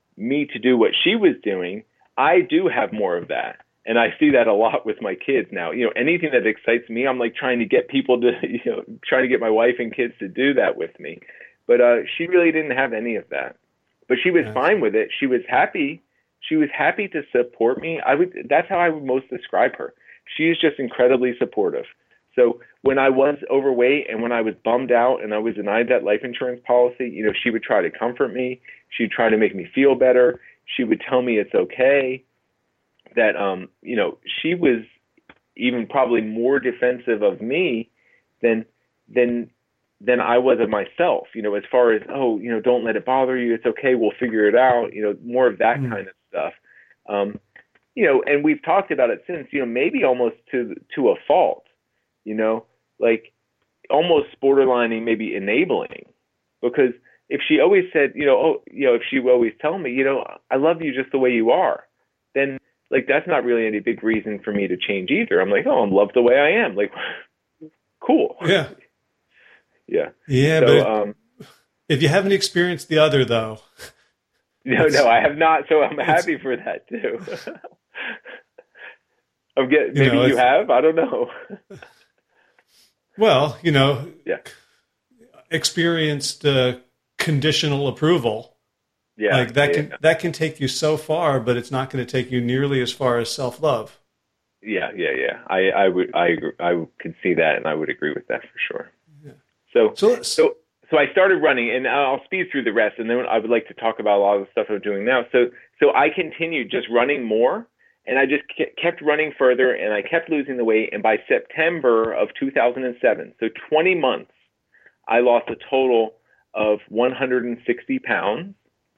me to do what she was doing. I do have more of that. And I see that a lot with my kids now. You know, anything that excites me, I'm like trying to get people to, you know, trying to get my wife and kids to do that with me. But uh, she really didn't have any of that. But she was yeah. fine with it. She was happy. She was happy to support me. I would. That's how I would most describe her. She is just incredibly supportive. So when I was overweight and when I was bummed out and I was denied that life insurance policy, you know, she would try to comfort me. She'd try to make me feel better. She would tell me it's okay. That, um, you know, she was even probably more defensive of me than, than, than I was of myself, you know, as far as, oh, you know, don't let it bother you. It's okay. We'll figure it out. You know, more of that mm. kind of stuff. Um, you know, and we've talked about it since, you know, maybe almost to, to a fault, you know, like almost borderlining, maybe enabling, because if she always said, you know, oh, you know, if she would always tell me, you know, I love you just the way you are, then like, that's not really any big reason for me to change either. I'm like, oh, I'm loved the way I am. Like, cool. Yeah. Yeah. Yeah. So, but um, If you haven't experienced the other, though. No, no, I have not. So I'm happy for that too. I'm get, maybe you, know, you have. I don't know. Well, you know, yeah. experienced uh, conditional approval. Yeah, like that yeah, can yeah. that can take you so far, but it's not going to take you nearly as far as self-love. Yeah, yeah, yeah. I, I would, I, I could see that, and I would agree with that for sure. Yeah. So, so, so, so I started running, and I'll speed through the rest, and then I would like to talk about a lot of the stuff I'm doing now. So, so I continued just running more, and I just kept running further, and I kept losing the weight. And by September of two thousand seven, so twenty months, I lost a total of one hundred sixty pounds.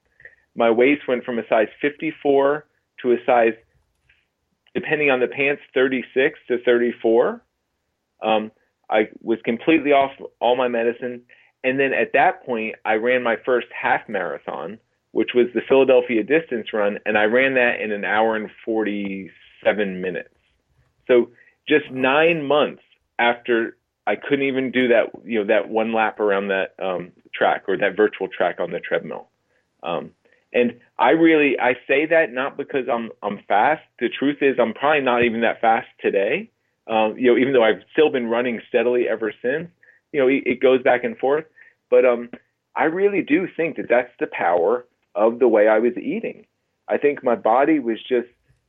My waist went from a size fifty-four to a size, depending on the pants, thirty-six to thirty-four. Um, I was completely off all my medicine. And then at that point, I ran my first half marathon, which was the Philadelphia Distance Run, and I ran that in an hour and forty-seven minutes. So just nine months after I couldn't even do that, you know, that one lap around that um, track or that virtual track on the treadmill. Um, and I really, I say that not because I'm I'm fast. The truth is I'm probably not even that fast today. Um, you know, even though I've still been running steadily ever since, you know, it, it goes back and forth. But um, I really do think that that's the power of the way I was eating. I think my body was just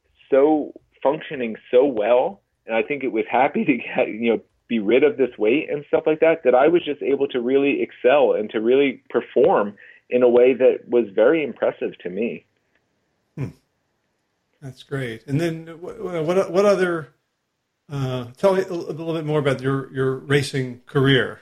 so functioning so well, and I think it was happy to get, you know, be rid of this weight and stuff like that, that I was just able to really excel and to really perform in a way that was very impressive to me. Hmm. That's great. And then what, what, what other, uh, tell me a little bit more about your, your racing career.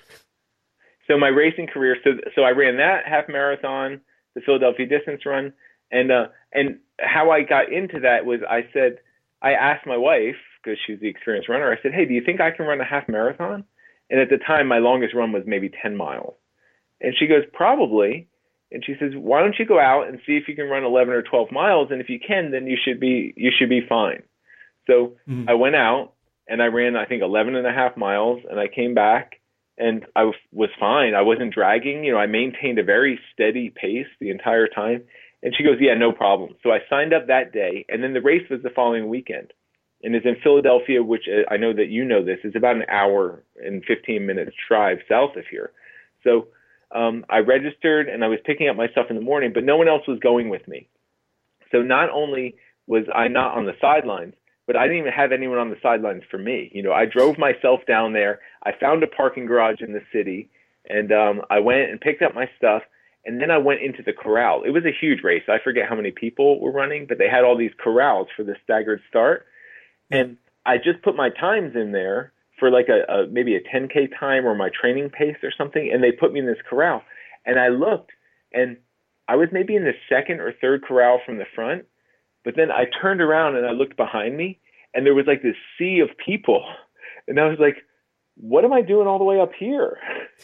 So my racing career, so so I ran that half marathon, the Philadelphia Distance Run, and uh, and how I got into that was I said, I asked my wife, because she's the experienced runner, I said, hey, do you think I can run a half marathon? And at the time, my longest run was maybe ten miles. And she goes, probably. And she says, why don't you go out and see if you can run eleven or twelve miles? And if you can, then you should be you should be fine. So mm-hmm. I went out and I ran, I think, eleven and a half miles, and I came back. And I was fine. I wasn't dragging. You know, I maintained a very steady pace the entire time. And she goes, yeah, no problem. So I signed up that day. And then the race was the following weekend. And it's in Philadelphia, which I know that you know this, is about an hour and fifteen minutes drive south of here. So um, I registered and I was picking up my stuff in the morning, but no one else was going with me. So not only was I not on the sidelines, but I didn't even have anyone on the sidelines for me. You know, I drove myself down there. I found a parking garage in the city, and um, I went and picked up my stuff, and then I went into the corral. It was a huge race. I forget how many people were running, but they had all these corrals for the staggered start. And I just put my times in there for like a, a maybe a ten K time or my training pace or something, and they put me in this corral. And I looked, and I was maybe in the second or third corral from the front. But then I turned around and I looked behind me, and there was like this sea of people. And I was like, what am I doing all the way up here?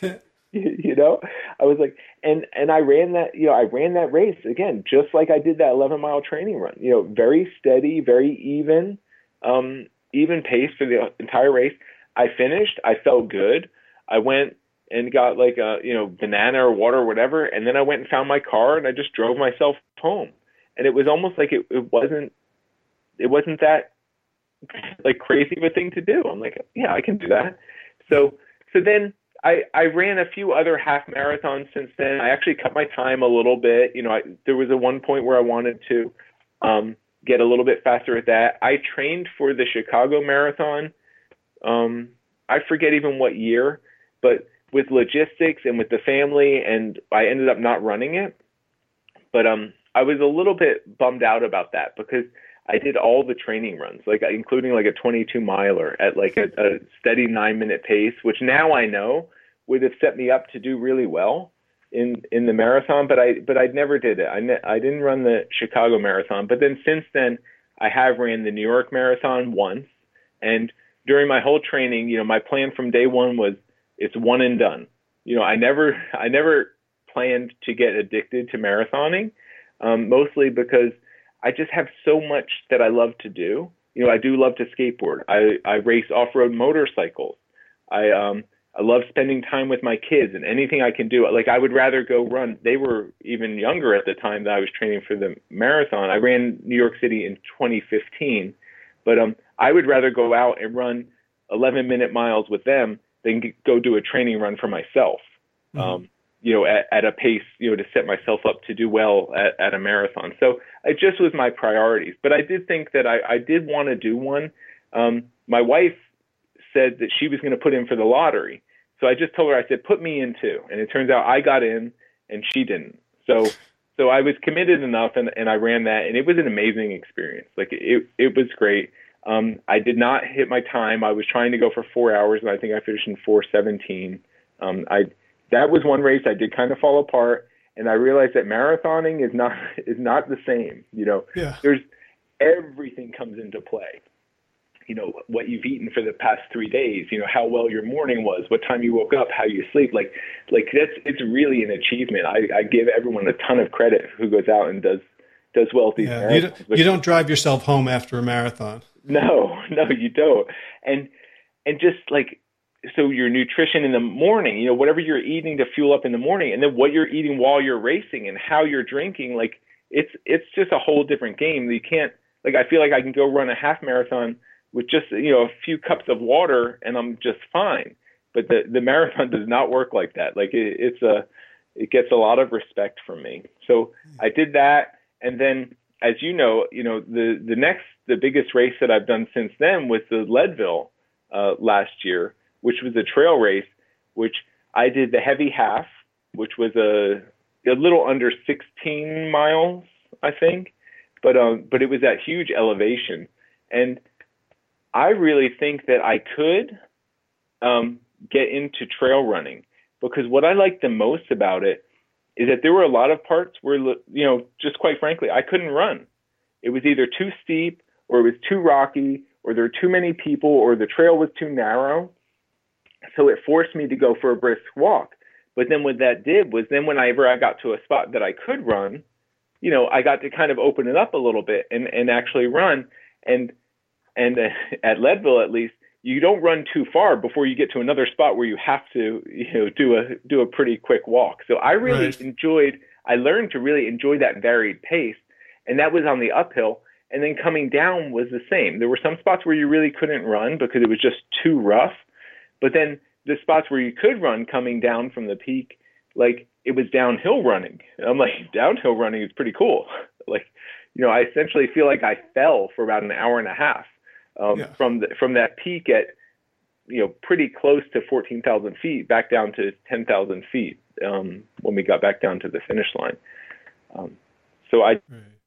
you, you know, I was like, and, and I ran that, you know, I ran that race again, just like I did that eleven mile training run, you know, very steady, very even, um, even pace for the entire race. I finished, I felt good. I went and got like a, you know, banana or water or whatever. And then I went and found my car and I just drove myself home. And it was almost like it, it wasn't, it wasn't that like crazy of a thing to do. I'm like, yeah, I can do that. So, so then I, I ran a few other half marathons since then. I actually cut my time a little bit. You know, I, there was a one point where I wanted to um, get a little bit faster at that. I trained for the Chicago Marathon. Um, I forget even what year, but with logistics and with the family, and I ended up not running it. But um, I was a little bit bummed out about that because I did all the training runs, like including like a twenty-two miler at like a, a steady nine minute pace, which now I know would have set me up to do really well in, in the marathon. But I, but I never did it. I, ne- I didn't run the Chicago Marathon, but then since then I have ran the New York Marathon once. And during my whole training, you know, my plan from day one was it's one and done. You know, I never, I never planned to get addicted to marathoning, um, mostly because I just have so much that I love to do. You know, I do love to skateboard. I, I race off-road motorcycles. I, um, I love spending time with my kids and anything I can do. Like I would rather go run. They were even younger at the time that I was training for the marathon. I ran New York City in twenty fifteen, but um, I would rather go out and run eleven minute miles with them than go do a training run for myself. Mm-hmm. Um, you know, at, at a pace, you know, to set myself up to do well at, at a marathon. So it just was my priorities. But I did think that I, I did want to do one. Um, my wife said that she was going to put in for the lottery. So I just told her, I said, put me in too. And it turns out I got in and she didn't. So so I was committed enough and, and I ran that. And it was an amazing experience. Like it, it was great. Um, I did not hit my time. I was trying to go for four hours and I think I finished in four seventeen. Um, I That was one race I did kind of fall apart, and I realized that marathoning is not is not the same. You know, yeah. There's everything comes into play. You know, what you've eaten for the past three days. You know, how well your morning was, what time you woke up, how you sleep. Like, like that's it's really an achievement. I, I give everyone a ton of credit who goes out and does does well at these yeah, marathons. You don't, you don't drive yourself home after a marathon. No, no, you don't. And and just like. So your nutrition in the morning, you know, whatever you're eating to fuel up in the morning, and then what you're eating while you're racing and how you're drinking, like it's it's just a whole different game. You can't, like, I feel like I can go run a half marathon with just, you know, a few cups of water and I'm just fine. But the, the marathon does not work like that. Like it, it's a, it gets a lot of respect from me. So I did that. And then, as you know, you know, the, the next, the biggest race that I've done since then was the Leadville uh, last year, which was a trail race, which I did the heavy half, which was a, a little under sixteen miles, I think, but um, but it was at huge elevation. And I really think that I could um, get into trail running, because what I liked the most about it is that there were a lot of parts where, you know, just quite frankly, I couldn't run. It was either too steep or it was too rocky or there were too many people or the trail was too narrow. So it forced me to go for a brisk walk. But then what that did was then whenever I got to a spot that I could run, you know, I got to kind of open it up a little bit and, and actually run. And and uh, at Leadville, at least, you don't run too far before you get to another spot where you have to, you know, do a do a pretty quick walk. So I really right. enjoyed, I learned to really enjoy that varied pace. And that was on the uphill. And then coming down was the same. There were some spots where you really couldn't run because it was just too rough. But then the spots where you could run coming down from the peak, like it was downhill running. And I'm like, downhill running is pretty cool. Like, you know, I essentially feel like I fell for about an hour and a half um, yeah. from the, from that peak at, you know, pretty close to fourteen thousand feet back down to ten thousand feet um, when we got back down to the finish line. Um, so I,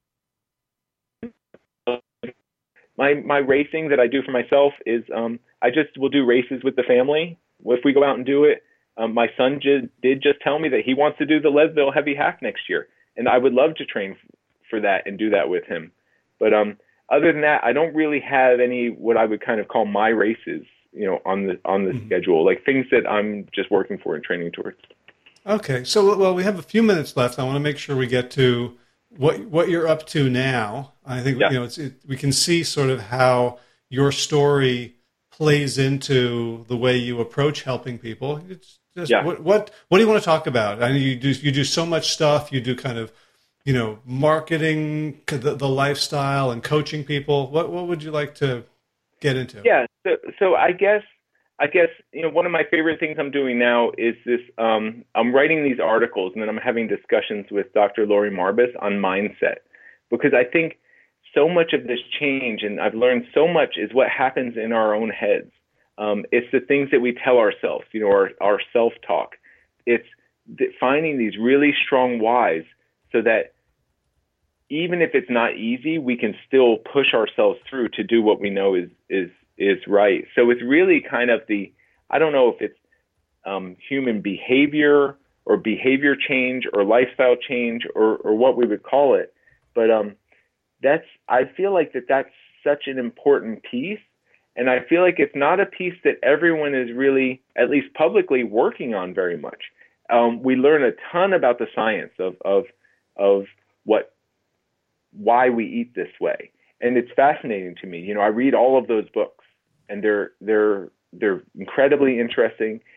right. my my racing that I do for myself is um, I just will do races with the family. If we go out and do it, um, my son just, did just tell me that he wants to do the Leadville Heavy Half next year, and I would love to train f- for that and do that with him. But um, other than that, I don't really have any what I would kind of call my races, you know, on the on the mm-hmm. schedule, like things that I'm just working for and training towards. Okay, so well, we have a few minutes left. I want to make sure we get to what what you're up to now. I think yeah. you know it's, it, we can see sort of how your story plays into the way you approach helping people. It's just yeah. what, what what do you want to talk about? I know you do you do so much stuff. You do kind of, you know, marketing, the, the lifestyle, and coaching people. What what would you like to get into? Yeah, so so I guess I guess you know one of my favorite things I'm doing now is this. Um, I'm writing these articles and then I'm having discussions with Doctor Lori Marbas on mindset, because I think so much of this change, and I've learned so much, is what happens in our own heads. Um, it's the things that we tell ourselves, you know, our, our self-talk. It's th- finding these really strong whys so that even if it's not easy, we can still push ourselves through to do what we know is is is right. So it's really kind of the, I don't know if it's um, human behavior or behavior change or lifestyle change or, or what we would call it, but um, that's, I feel like that that's such an important piece. And I feel like it's not a piece that everyone is really, at least publicly, working on very much. Um, we learn a ton about the science of, of, of what, why we eat this way. And it's fascinating to me. You know, I read all of those books and they're, they're, they're incredibly interesting.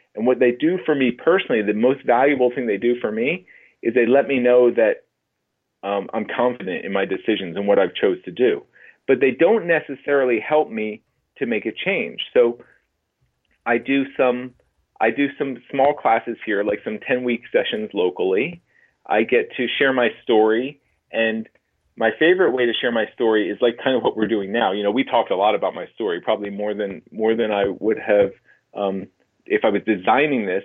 And what they do for me personally, the most valuable thing they do for me is they let me know that um, I'm confident in my decisions and what I've chose to do. But they don't necessarily help me to make a change. So I do some I do some small classes here, like some ten-week sessions locally. I get to share my story, and my favorite way to share my story is like kind of what we're doing now. You know, we talked a lot about my story, probably more than more than I would have um, if I was designing this.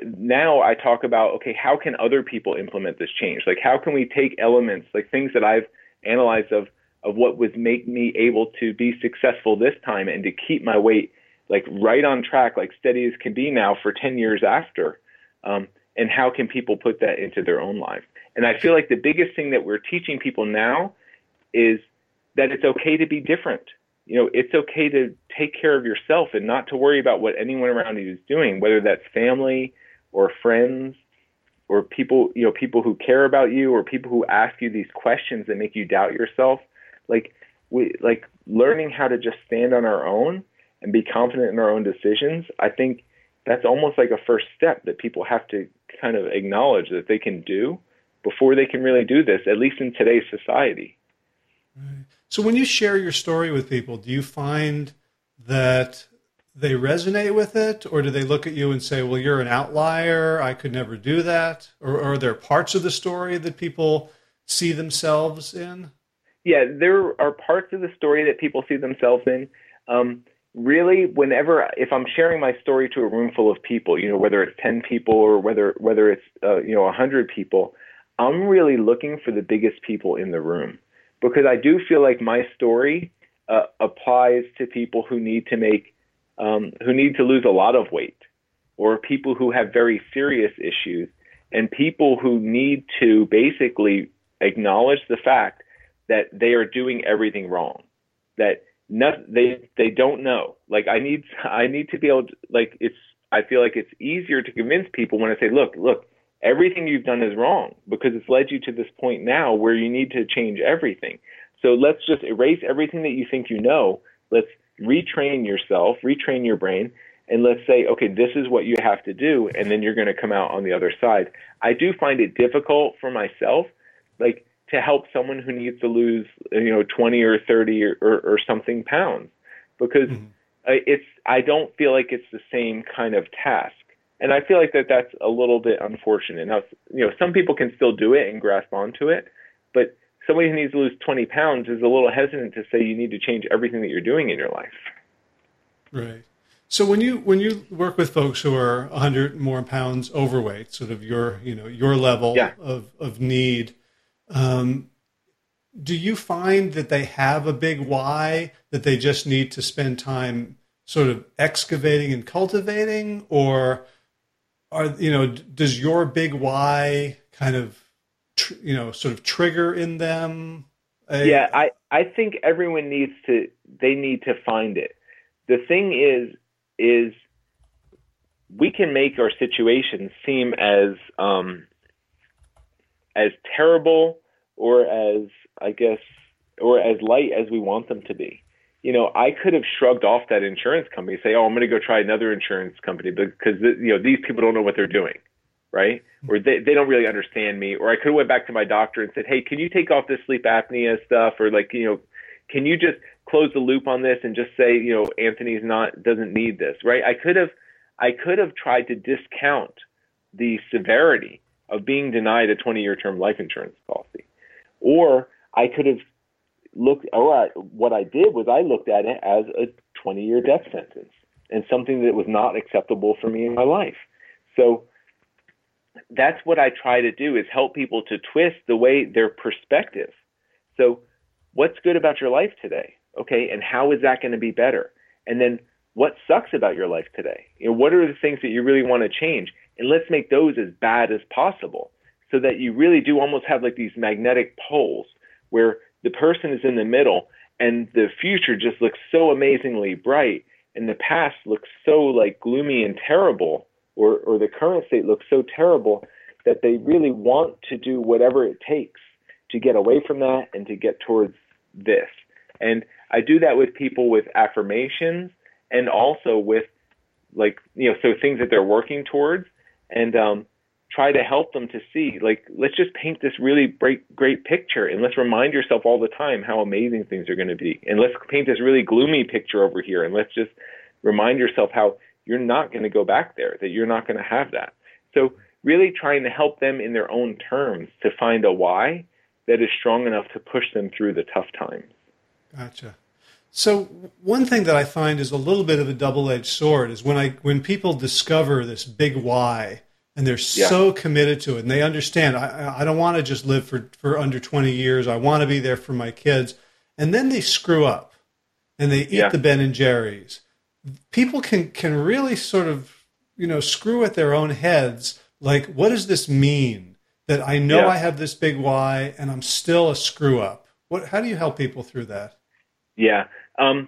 Now I talk about, okay, how can other people implement this change? Like, how can we take elements, like things that I've analyzed of of what would make me able to be successful this time and to keep my weight like right on track, like steady as can be now for ten years after. Um, and how can people put that into their own lives? And I feel like the biggest thing that we're teaching people now is that it's okay to be different. You know, it's okay to take care of yourself and not to worry about what anyone around you is doing, whether that's family or friends or people, you know, people who care about you or people who ask you these questions that make you doubt yourself. Like we, like learning how to just stand on our own and be confident in our own decisions. I think that's almost like a first step that people have to kind of acknowledge that they can do before they can really do this, at least in today's society. Right. So when you share your story with people, do you find that they resonate with it, or do they look at you and say, well, you're an outlier, I could never do that? Or, or are there parts of the story that people see themselves in? Yeah, there are parts of the story that people see themselves in. Um, really, whenever, if I'm sharing my story to a room full of people, you know, whether it's ten people or whether whether it's, uh, you know, one hundred people, I'm really looking for the biggest people in the room, because I do feel like my story uh, applies to people who need to make, um, who need to lose a lot of weight, or people who have very serious issues, and people who need to basically acknowledge the fact that they are doing everything wrong, that not, they they don't know. Like I need I need to be able to, like it's I feel like it's easier to convince people when I say, look, look, everything you've done is wrong because it's led you to this point now where you need to change everything. So let's just erase everything that you think you know. Let's retrain yourself, retrain your brain, and let's say, okay, this is what you have to do, and then you're going to come out on the other side. I do find it difficult for myself, like, to help someone who needs to lose, you know, twenty or thirty or, or, or something pounds, because mm-hmm. it's, I don't feel like it's the same kind of task. And I feel like that that's a little bit unfortunate. Now, you know, some people can still do it and grasp onto it, but somebody who needs to lose twenty pounds is a little hesitant to say you need to change everything that you're doing in your life. Right. So when you when you work with folks who are one hundred more pounds overweight, sort of your, you know, your level yeah. of, of need, Um, do you find that they have a big why that they just need to spend time sort of excavating and cultivating, or are, you know, does your big why kind of, tr- you know, sort of trigger in them? A- yeah, I, I think everyone needs to, they need to find it. The thing is, is we can make our situations seem as, um, as terrible or as, I guess, or as light as we want them to be. You know, I could have shrugged off that insurance company, say, oh, I'm going to go try another insurance company because, you know, these people don't know what they're doing, right? Or they, they don't really understand me. Or I could have went back to my doctor and said, hey, can you take off this sleep apnea stuff? Or like, you know, can you just close the loop on this and just say, you know, Anthony's not, doesn't need this, right? I could have, I could have tried to discount the severity of being denied a twenty-year term life insurance policy. Or I could have looked, or I, what I did was I looked at it as a twenty-year death sentence and something that was not acceptable for me in my life. So that's what I try to do, is help people to twist the way their perspective. So what's good about your life today? Okay, and how is that going to be better? And then what sucks about your life today? You know, what are the things that you really want to change? And let's make those as bad as possible, so that you really do almost have like these magnetic poles where the person is in the middle and the future just looks so amazingly bright and the past looks so like gloomy and terrible, or, or the current state looks so terrible that they really want to do whatever it takes to get away from that and to get towards this. And I do that with people with affirmations and also with like, you know, so things that they're working towards, and um, try to help them to see, like, let's just paint this really great, great picture, and let's remind yourself all the time how amazing things are going to be. And let's paint this really gloomy picture over here, and let's just remind yourself how you're not going to go back there, that you're not going to have that. So really trying to help them in their own terms to find a why that is strong enough to push them through the tough times. Gotcha. So one thing that I find is a little bit of a double-edged sword is when I when people discover this big why and they're yeah. so committed to it and they understand, I, I don't want to just live for, for under twenty years. I want to be there for my kids. And then they screw up and they eat yeah. the Ben and Jerry's. People can, can really sort of, you know, screw at their own heads. Like, what does this mean? That I know yeah. I have this big why and I'm still a screw up. What? How do you help people through that? Yeah. Um,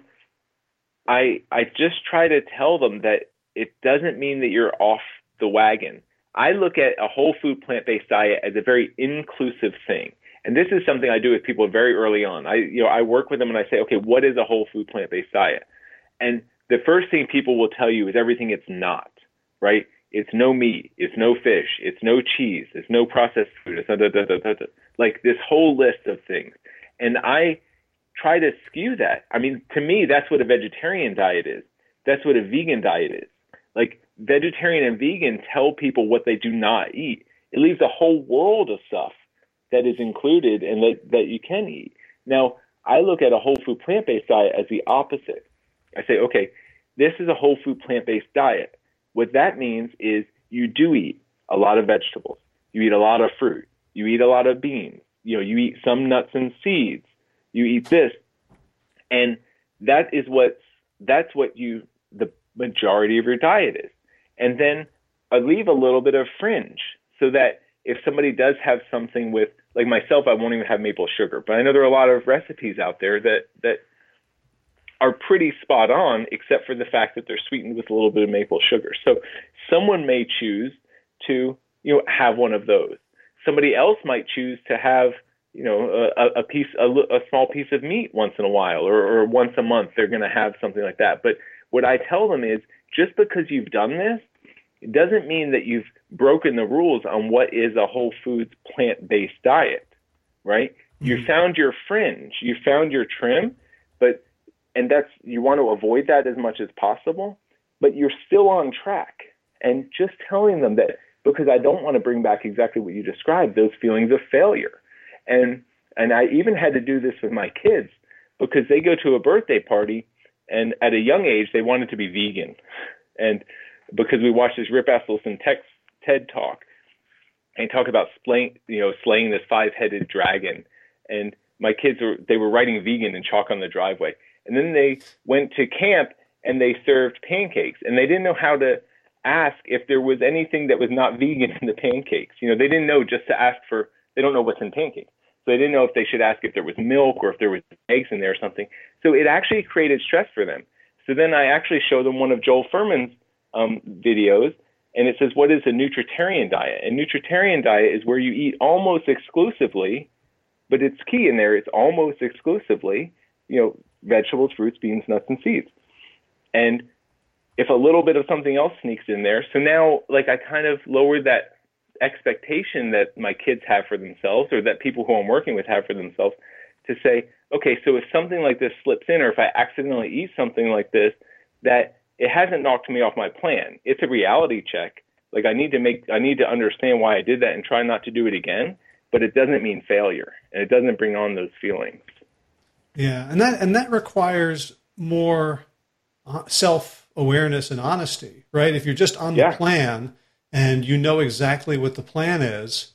I I just try to tell them that it doesn't mean that you're off the wagon. I look at a whole food plant-based diet as a very inclusive thing. And this is something I do with people very early on. I you know I work with them and I say, okay, what is a whole food plant-based diet? And the first thing people will tell you is everything it's not, right? It's no meat, it's no fish, it's no cheese, it's no processed food, it's da, da, da, da, da, like this whole list of things. And I try to skew that. I mean, to me, that's what a vegetarian diet is. That's what a vegan diet is. Like, vegetarian and vegan tell people what they do not eat. It leaves a whole world of stuff that is included and that, that you can eat. Now, I look at a whole food plant-based diet as the opposite. I say, okay, this is a whole food plant-based diet. What that means is you do eat a lot of vegetables. You eat a lot of fruit. You eat a lot of beans. You know, you eat some nuts and seeds. You eat this. And that is what, that's what you, the majority of your diet is. And then I leave a little bit of fringe so that if somebody does have something with, like myself, I won't even have maple sugar. But I know there are a lot of recipes out there that, that are pretty spot on, except for the fact that they're sweetened with a little bit of maple sugar. So someone may choose to, you know, have one of those. Somebody else might choose to have, you know, a, a piece, a, a small piece of meat once in a while, or, or once a month, they're going to have something like that. But what I tell them is, just because you've done this, it doesn't mean that you've broken the rules on what is a whole foods plant-based diet, right? Mm-hmm. You found your fringe, you found your trim, but and that's, you want to avoid that as much as possible, but you're still on track. And just telling them that, because I don't want to bring back exactly what you described, those feelings of failure. And and I even had to do this with my kids, because they go to a birthday party, and at a young age, they wanted to be vegan. And because we watched this Rip Esselstyn TED Talk, and he talked about slaying, you know, slaying this five-headed dragon. And my kids were, they were writing vegan in chalk on the driveway. And then they went to camp and they served pancakes, and they didn't know how to ask if there was anything that was not vegan in the pancakes. You know, they didn't know just to ask for, they don't know what's in pancakes. So they didn't know if they should ask if there was milk or if there was eggs in there or something. So it actually created stress for them. So then I actually showed them one of Joel Fuhrman's um, videos, and it says, what is a nutritarian diet? And nutritarian diet is where you eat almost exclusively, but it's key in there, it's almost exclusively, you know, vegetables, fruits, beans, nuts, and seeds. And if a little bit of something else sneaks in there, so now, like, I kind of lowered that expectation that my kids have for themselves, or that people who I'm working with have for themselves, to say, okay, so if something like this slips in, or if I accidentally eat something like this, that it hasn't knocked me off my plan. It's a reality check. Like, I need to make, I need to understand why I did that and try not to do it again, but it doesn't mean failure, and it doesn't bring on those feelings. Yeah, and that and that requires more self-awareness and honesty, right? If you're just on the yeah. plan and you know exactly what the plan is,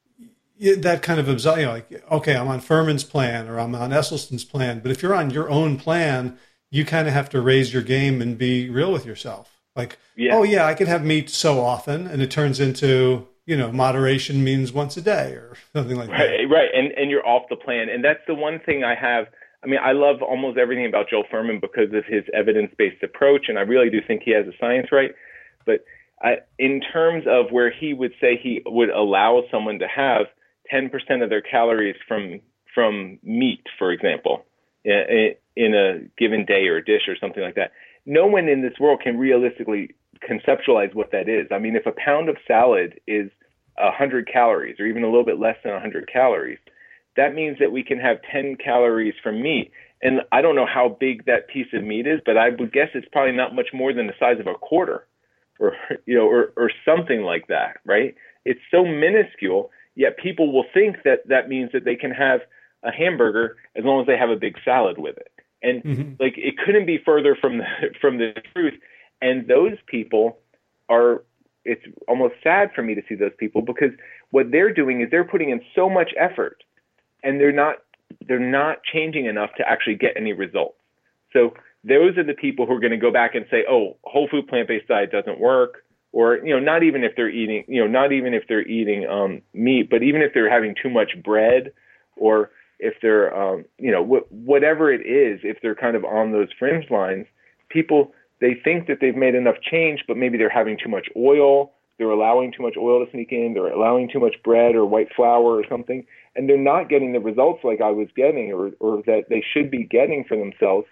that kind of, you know, like, okay, I'm on Fuhrman's plan or I'm on Esselstyn's plan. But if you're on your own plan, you kind of have to raise your game and be real with yourself. Like, yeah. oh, yeah, I can have meat so often, and it turns into, you know, moderation means once a day or something like right, that. Right, and and you're off the plan. And that's the one thing I have. I mean, I love almost everything about Joel Fuhrman because of his evidence-based approach, and I really do think he has the science right. But I, in terms of where he would say he would allow someone to have ten percent of their calories from from meat, for example, in, in a given day or a dish or something like that, no one in this world can realistically conceptualize what that is. I mean, if a pound of salad is one hundred calories or even a little bit less than one hundred calories, that means that we can have ten calories from meat. And I don't know how big that piece of meat is, but I would guess it's probably not much more than the size of a quarter or, you know, or, or something like that, right? It's so minuscule, yet people will think that that means that they can have a hamburger as long as they have a big salad with it. And mm-hmm. like, it couldn't be further from the, from the truth. And those people are, it's almost sad for me to see those people, because what they're doing is they're putting in so much effort and they're not, they're not changing enough to actually get any results. So those are the people who are going to go back and say, oh, whole food plant-based diet doesn't work. Or, you know, not even if they're eating, you know, not even if they're eating um, meat, but even if they're having too much bread, or if they're, um, you know, wh- whatever it is, if they're kind of on those fringe lines, people, they think that they've made enough change, but maybe they're having too much oil. They're allowing too much oil to sneak in. They're allowing too much bread or white flour or something. And they're not getting the results like I was getting, or, or that they should be getting for themselves.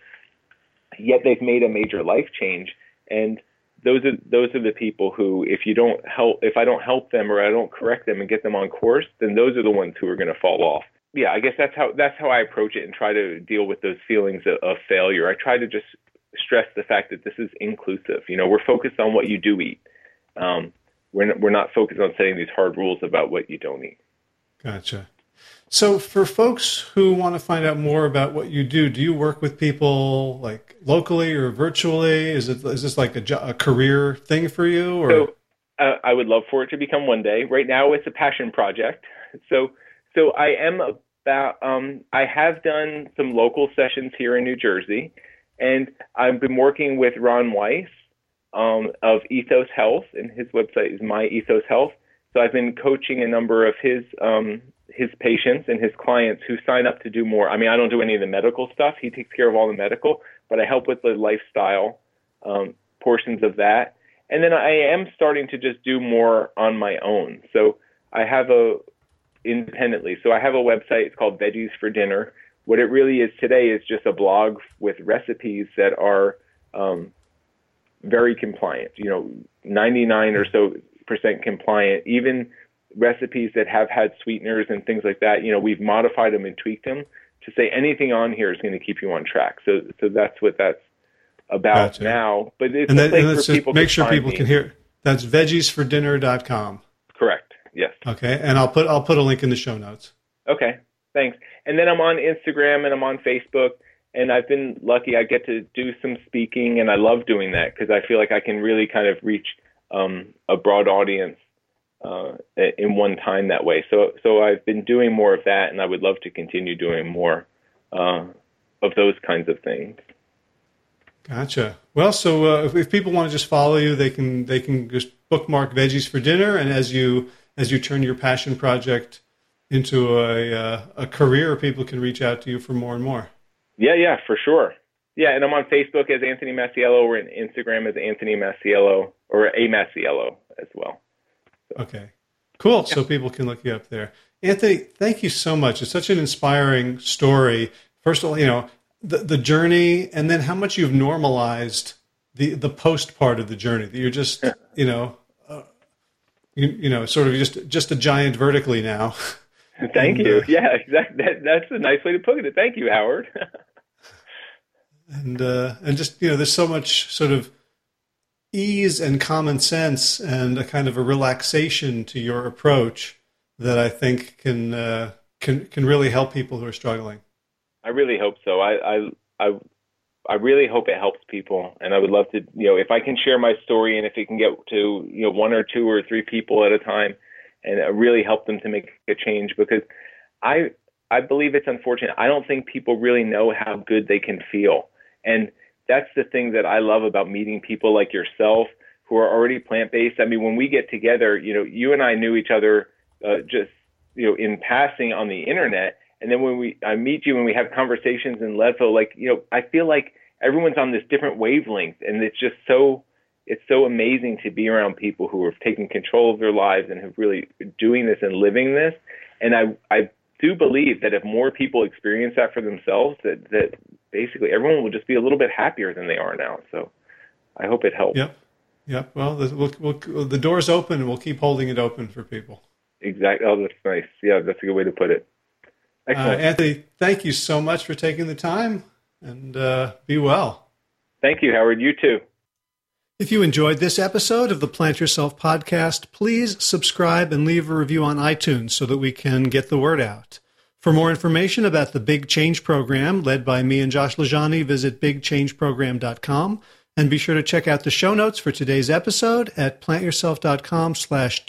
Yet they've made a major life change. And those are those are the people who, if you don't help, if I don't help them or I don't correct them and get them on course, then those are the ones who are going to fall off. Yeah, I guess that's how that's how I approach it and try to deal with those feelings of, of failure. I try to just stress the fact that this is inclusive. You know, we're focused on what you do eat. Um, we're not, we're not focused on setting these hard rules about what you don't eat. Gotcha. So for folks who want to find out more about what you do, do you work with people like locally or virtually? Is it is this like a, jo- a career thing for you? Or? So uh, I would love for it to become one day. Right now it's a passion project. So so I am about, um, I have done some local sessions here in New Jersey, and I've been working with Ron Weiss um, of Ethos Health, and his website is My Ethos Health. So I've been coaching a number of his um, his patients and his clients who sign up to do more. I mean, I don't do any of the medical stuff. He takes care of all the medical, but I help with the lifestyle um, portions of that. And then I am starting to just do more on my own. So I have a, independently, so I have a website. It's called Veggies for Dinner. What it really is today is just a blog with recipes that are um, very compliant, you know, ninety-nine or so percent compliant, even recipes that have had sweeteners and things like that. You know, we've modified them and tweaked them to say anything on here is going to keep you on track. So, so that's what that's about gotcha. Now. But it's and a then, place for people make to sure find people me. Can hear. That's veggies for dinner dot com. Correct. Yes. Okay, and I'll put I'll put a link in the show notes. Okay, thanks. And then I'm on Instagram and I'm on Facebook, and I've been lucky. I get to do some speaking, and I love doing that because I feel like I can really kind of reach um, a broad audience uh, in one time that way. So, so I've been doing more of that, and I would love to continue doing more uh, of those kinds of things. Gotcha. Well, so uh, if, if people want to just follow you, they can they can just bookmark Veggies for Dinner, and as you as you turn your passion project into a uh, a career, people can reach out to you for more and more. Yeah, yeah, for sure. Yeah, and I'm on Facebook as Anthony Masiello, or on Instagram as Anthony Masiello, or A Masiello as well. So. Okay, cool. Yeah. So people can look you up there. Anthony, thank you so much. It's such an inspiring story. First of all, you know, the the journey, and then how much you've normalized the the post part of the journey. That you're just, you know, uh, you, you know, sort of just just a giant vertically now. Thank and, you. Uh, yeah, exactly. That, that's a nice way to put it. Thank you, Howard. and uh, and just, you know, there's so much sort of ease and common sense and a kind of a relaxation to your approach that I think can uh, can can really help people who are struggling. I really hope so. I, I I I really hope it helps people, and I would love to, you know, if I can share my story, and if it can get to, you know, one or two or three people at a time, and really help them to make a change, because I I believe it's unfortunate. I don't think people really know how good they can feel. And that's the thing that I love about meeting people like yourself who are already plant-based. I mean, when we get together, you know, you and I knew each other uh, just, you know, in passing on the internet. And then when we I meet you and we have conversations in Leadville, like, you know, I feel like everyone's on this different wavelength, and it's just so It's so amazing to be around people who are taking control of their lives and have really doing this and living this. And I, I do believe that if more people experience that for themselves, that, that basically everyone will just be a little bit happier than they are now. So I hope it helps. Yep. Yep. Well, the, we'll, we'll, the door's open, and we'll keep holding it open for people. Exactly. Oh, that's nice. Yeah, that's a good way to put it. Excellent. Uh, Anthony, thank you so much for taking the time, and uh, be well. Thank you, Howard. You too. If you enjoyed this episode of the Plant Yourself podcast, please subscribe and leave a review on iTunes so that we can get the word out. For more information about the Big Change Program, led by me and Josh LaJaunie, visit big change program dot com. And be sure to check out the show notes for today's episode at plantyourself.com slash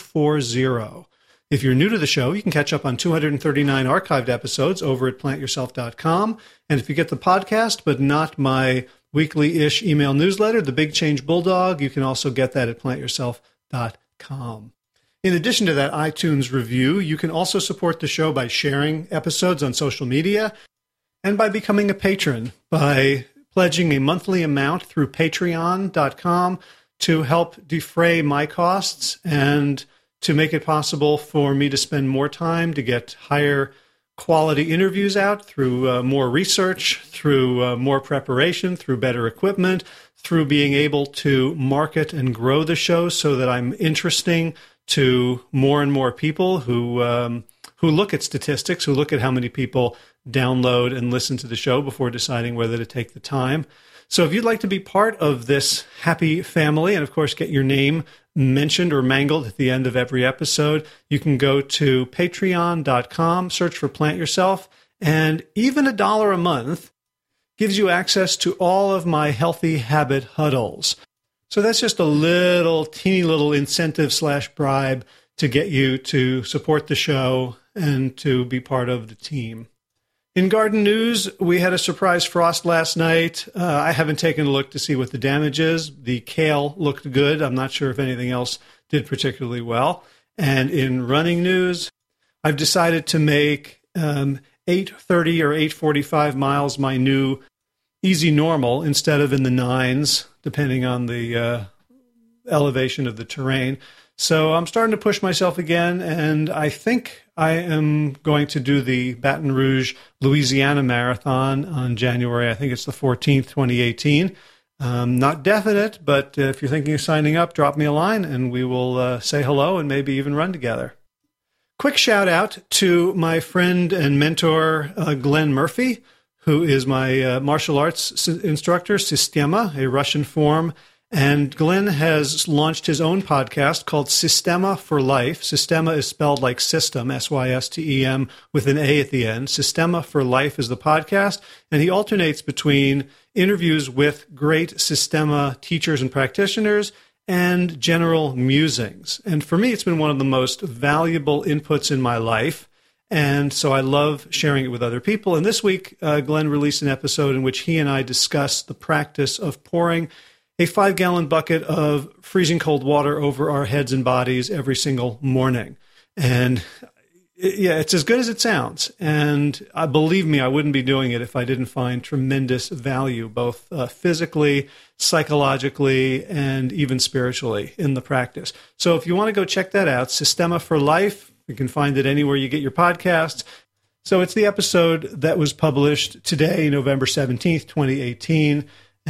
240. If you're new to the show, you can catch up on two hundred thirty-nine archived episodes over at plant yourself dot com. And if you get the podcast, but not my weekly-ish email newsletter, The Big Change Bulldog, you can also get that at plant yourself dot com. In addition to that iTunes review, you can also support the show by sharing episodes on social media and by becoming a patron by pledging a monthly amount through patreon dot com to help defray my costs and to make it possible for me to spend more time to get higher quality interviews out through uh, more research, through uh, more preparation, through better equipment, through being able to market and grow the show so that I'm interesting to more and more people who um, who look at statistics, who look at how many people download and listen to the show before deciding whether to take the time. So if you'd like to be part of this happy family and, of course, get your name mentioned or mangled at the end of every episode, you can go to patreon dot com, search for Plant Yourself, and even a dollar a month gives you access to all of my healthy habit huddles. So that's just a little, teeny little incentive slash bribe to get you to support the show and to be part of the team. In garden news, we had a surprise frost last night. Uh, I haven't taken a look to see what the damage is. The kale looked good. I'm not sure if anything else did particularly well. And in running news, I've decided to make um, eight thirty or eight forty-five miles my new easy normal instead of in the nines, depending on the uh, elevation of the terrain. So I'm starting to push myself again, and I think I am going to do the Baton Rouge, Louisiana Marathon on January, I think it's the fourteenth, twenty eighteen. Um, not definite, but uh, if you're thinking of signing up, drop me a line, and we will uh, say hello and maybe even run together. Quick shout out to my friend and mentor, uh, Glenn Murphy, who is my uh, martial arts instructor, Sistema, a Russian form. And Glenn has launched his own podcast called Systema for Life. Systema is spelled like system, S Y S T E M, with an A at the end. Systema for Life is the podcast, and he alternates between interviews with great Systema teachers and practitioners and general musings. And for me, it's been one of the most valuable inputs in my life, and so I love sharing it with other people. And this week, uh, Glenn released an episode in which he and I discuss the practice of pouring a five-gallon bucket of freezing cold water over our heads and bodies every single morning. And yeah, it's as good as it sounds. And uh, believe me, I wouldn't be doing it if I didn't find tremendous value, both uh, physically, psychologically, and even spiritually in the practice. So if you want to go check that out, Systema for Life, you can find it anywhere you get your podcasts. So it's the episode that was published today, November seventeenth, twenty eighteen.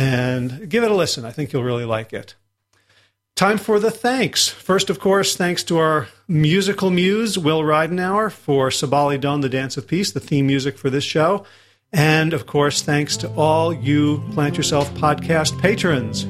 And give it a listen. I think you'll really like it. Time for the thanks. First, of course, thanks to our musical muse, Will Ridenauer, for Sabali Dawn, the Dance of Peace, the theme music for this show. And, of course, thanks to all you Plant Yourself podcast patrons.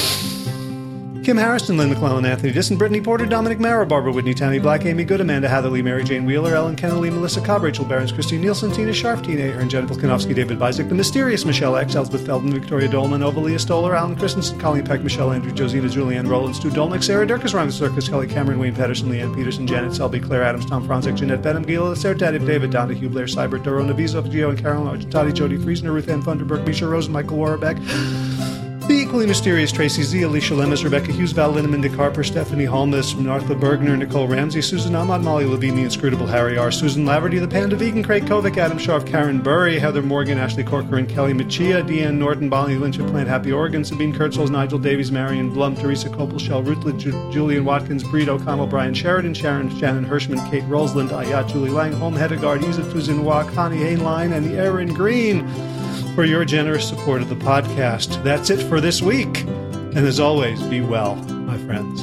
Kim Harrison, Lynn McClellan, Anthony Disson, Brittany Porter, Dominic Mara, Barbara Whitney, Tammy Black, Amy Good, Amanda Hatherley, Mary Jane Wheeler, Ellen Kennelly, Melissa Cobb, Rachel Behrens, Christine Nielsen, Tina Sharf, Tina Ahern, Jennifer Kanofsky, David Bizek, The Mysterious Michelle X, Elspeth Feldman, Victoria Dolman, Ovalia Stoller, Alan Christensen, Colleen Peck, Michelle Andrew, Josita, Julianne Rowland, Stu Dolnick, Sarah Durkis, Ryan Circus, Kelly Cameron, Wayne Patterson, Leanne Peterson, Janet Selby, Claire Adams, Tom Franzik, Jeanette Benham, Gila, Sarah Daddy, David Donahue, Blair Seibert, Dorona Vizo, Gio and Carolyn Argentati, Jody Friesner, Ruth Ann Thunderberg, Misha Rosen, Michael Warbeck, the equally mysterious Tracy Z, Alicia Lemus, Rebecca Hughes, Val Linneman, Dick Harper, Stephanie Holmes, Martha Bergner, Nicole Ramsey, Susan Ahmad, Molly Levine, the inscrutable Harry R., Susan Laverty, the Panda Vegan, Craig Kovic, Adam Scharf, Karen Burry, Heather Morgan, Ashley Corcoran, Kelly Machia, Deanne Norton, Bonnie Lynch of Plant Happy Oregon, Sabine Kurtzels, Nigel Davies, Marion Blum, Teresa Copel, Shell Rutledge, Ju- Julian Watkins, Breed O'Connell, Brian Sheridan, Sharon, Shannon Hirschman, Kate Rosland, Ayat, Julie Langholm, Hedegaard, Isa Tuzinwa, Connie Hainline, and Aaron Green for your generous support of the podcast. That's it for this week. And as always, be well, my friends.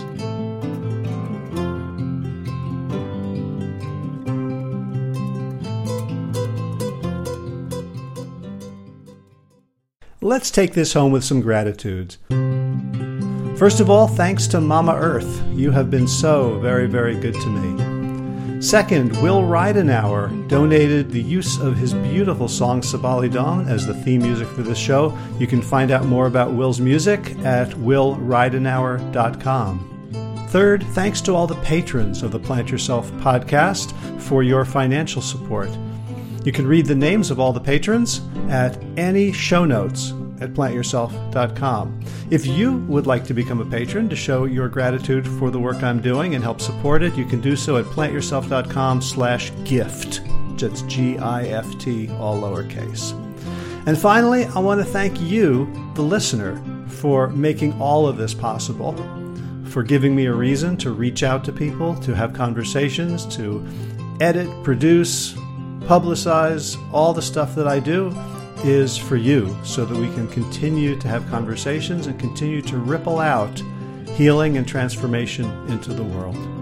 Let's take this home with some gratitudes. First of all, thanks to Mama Earth. You have been so very, very good to me. Second, Will Ridenauer donated the use of his beautiful song Sabali Dawn as the theme music for this show. You can find out more about Will's music at will ridenauer dot com. Third, thanks to all the patrons of the Plant Yourself podcast for your financial support. You can read the names of all the patrons at any show notes at plant yourself dot com. If you would like to become a patron to show your gratitude for the work I'm doing and help support it, you can do so at plant yourself dot com slash gift. That's G I F T, all lowercase. And finally, I want to thank you, the listener, for making all of this possible, for giving me a reason to reach out to people, to have conversations, to edit, produce, publicize. All the stuff that I do is for you, so that we can continue to have conversations and continue to ripple out healing and transformation into the world.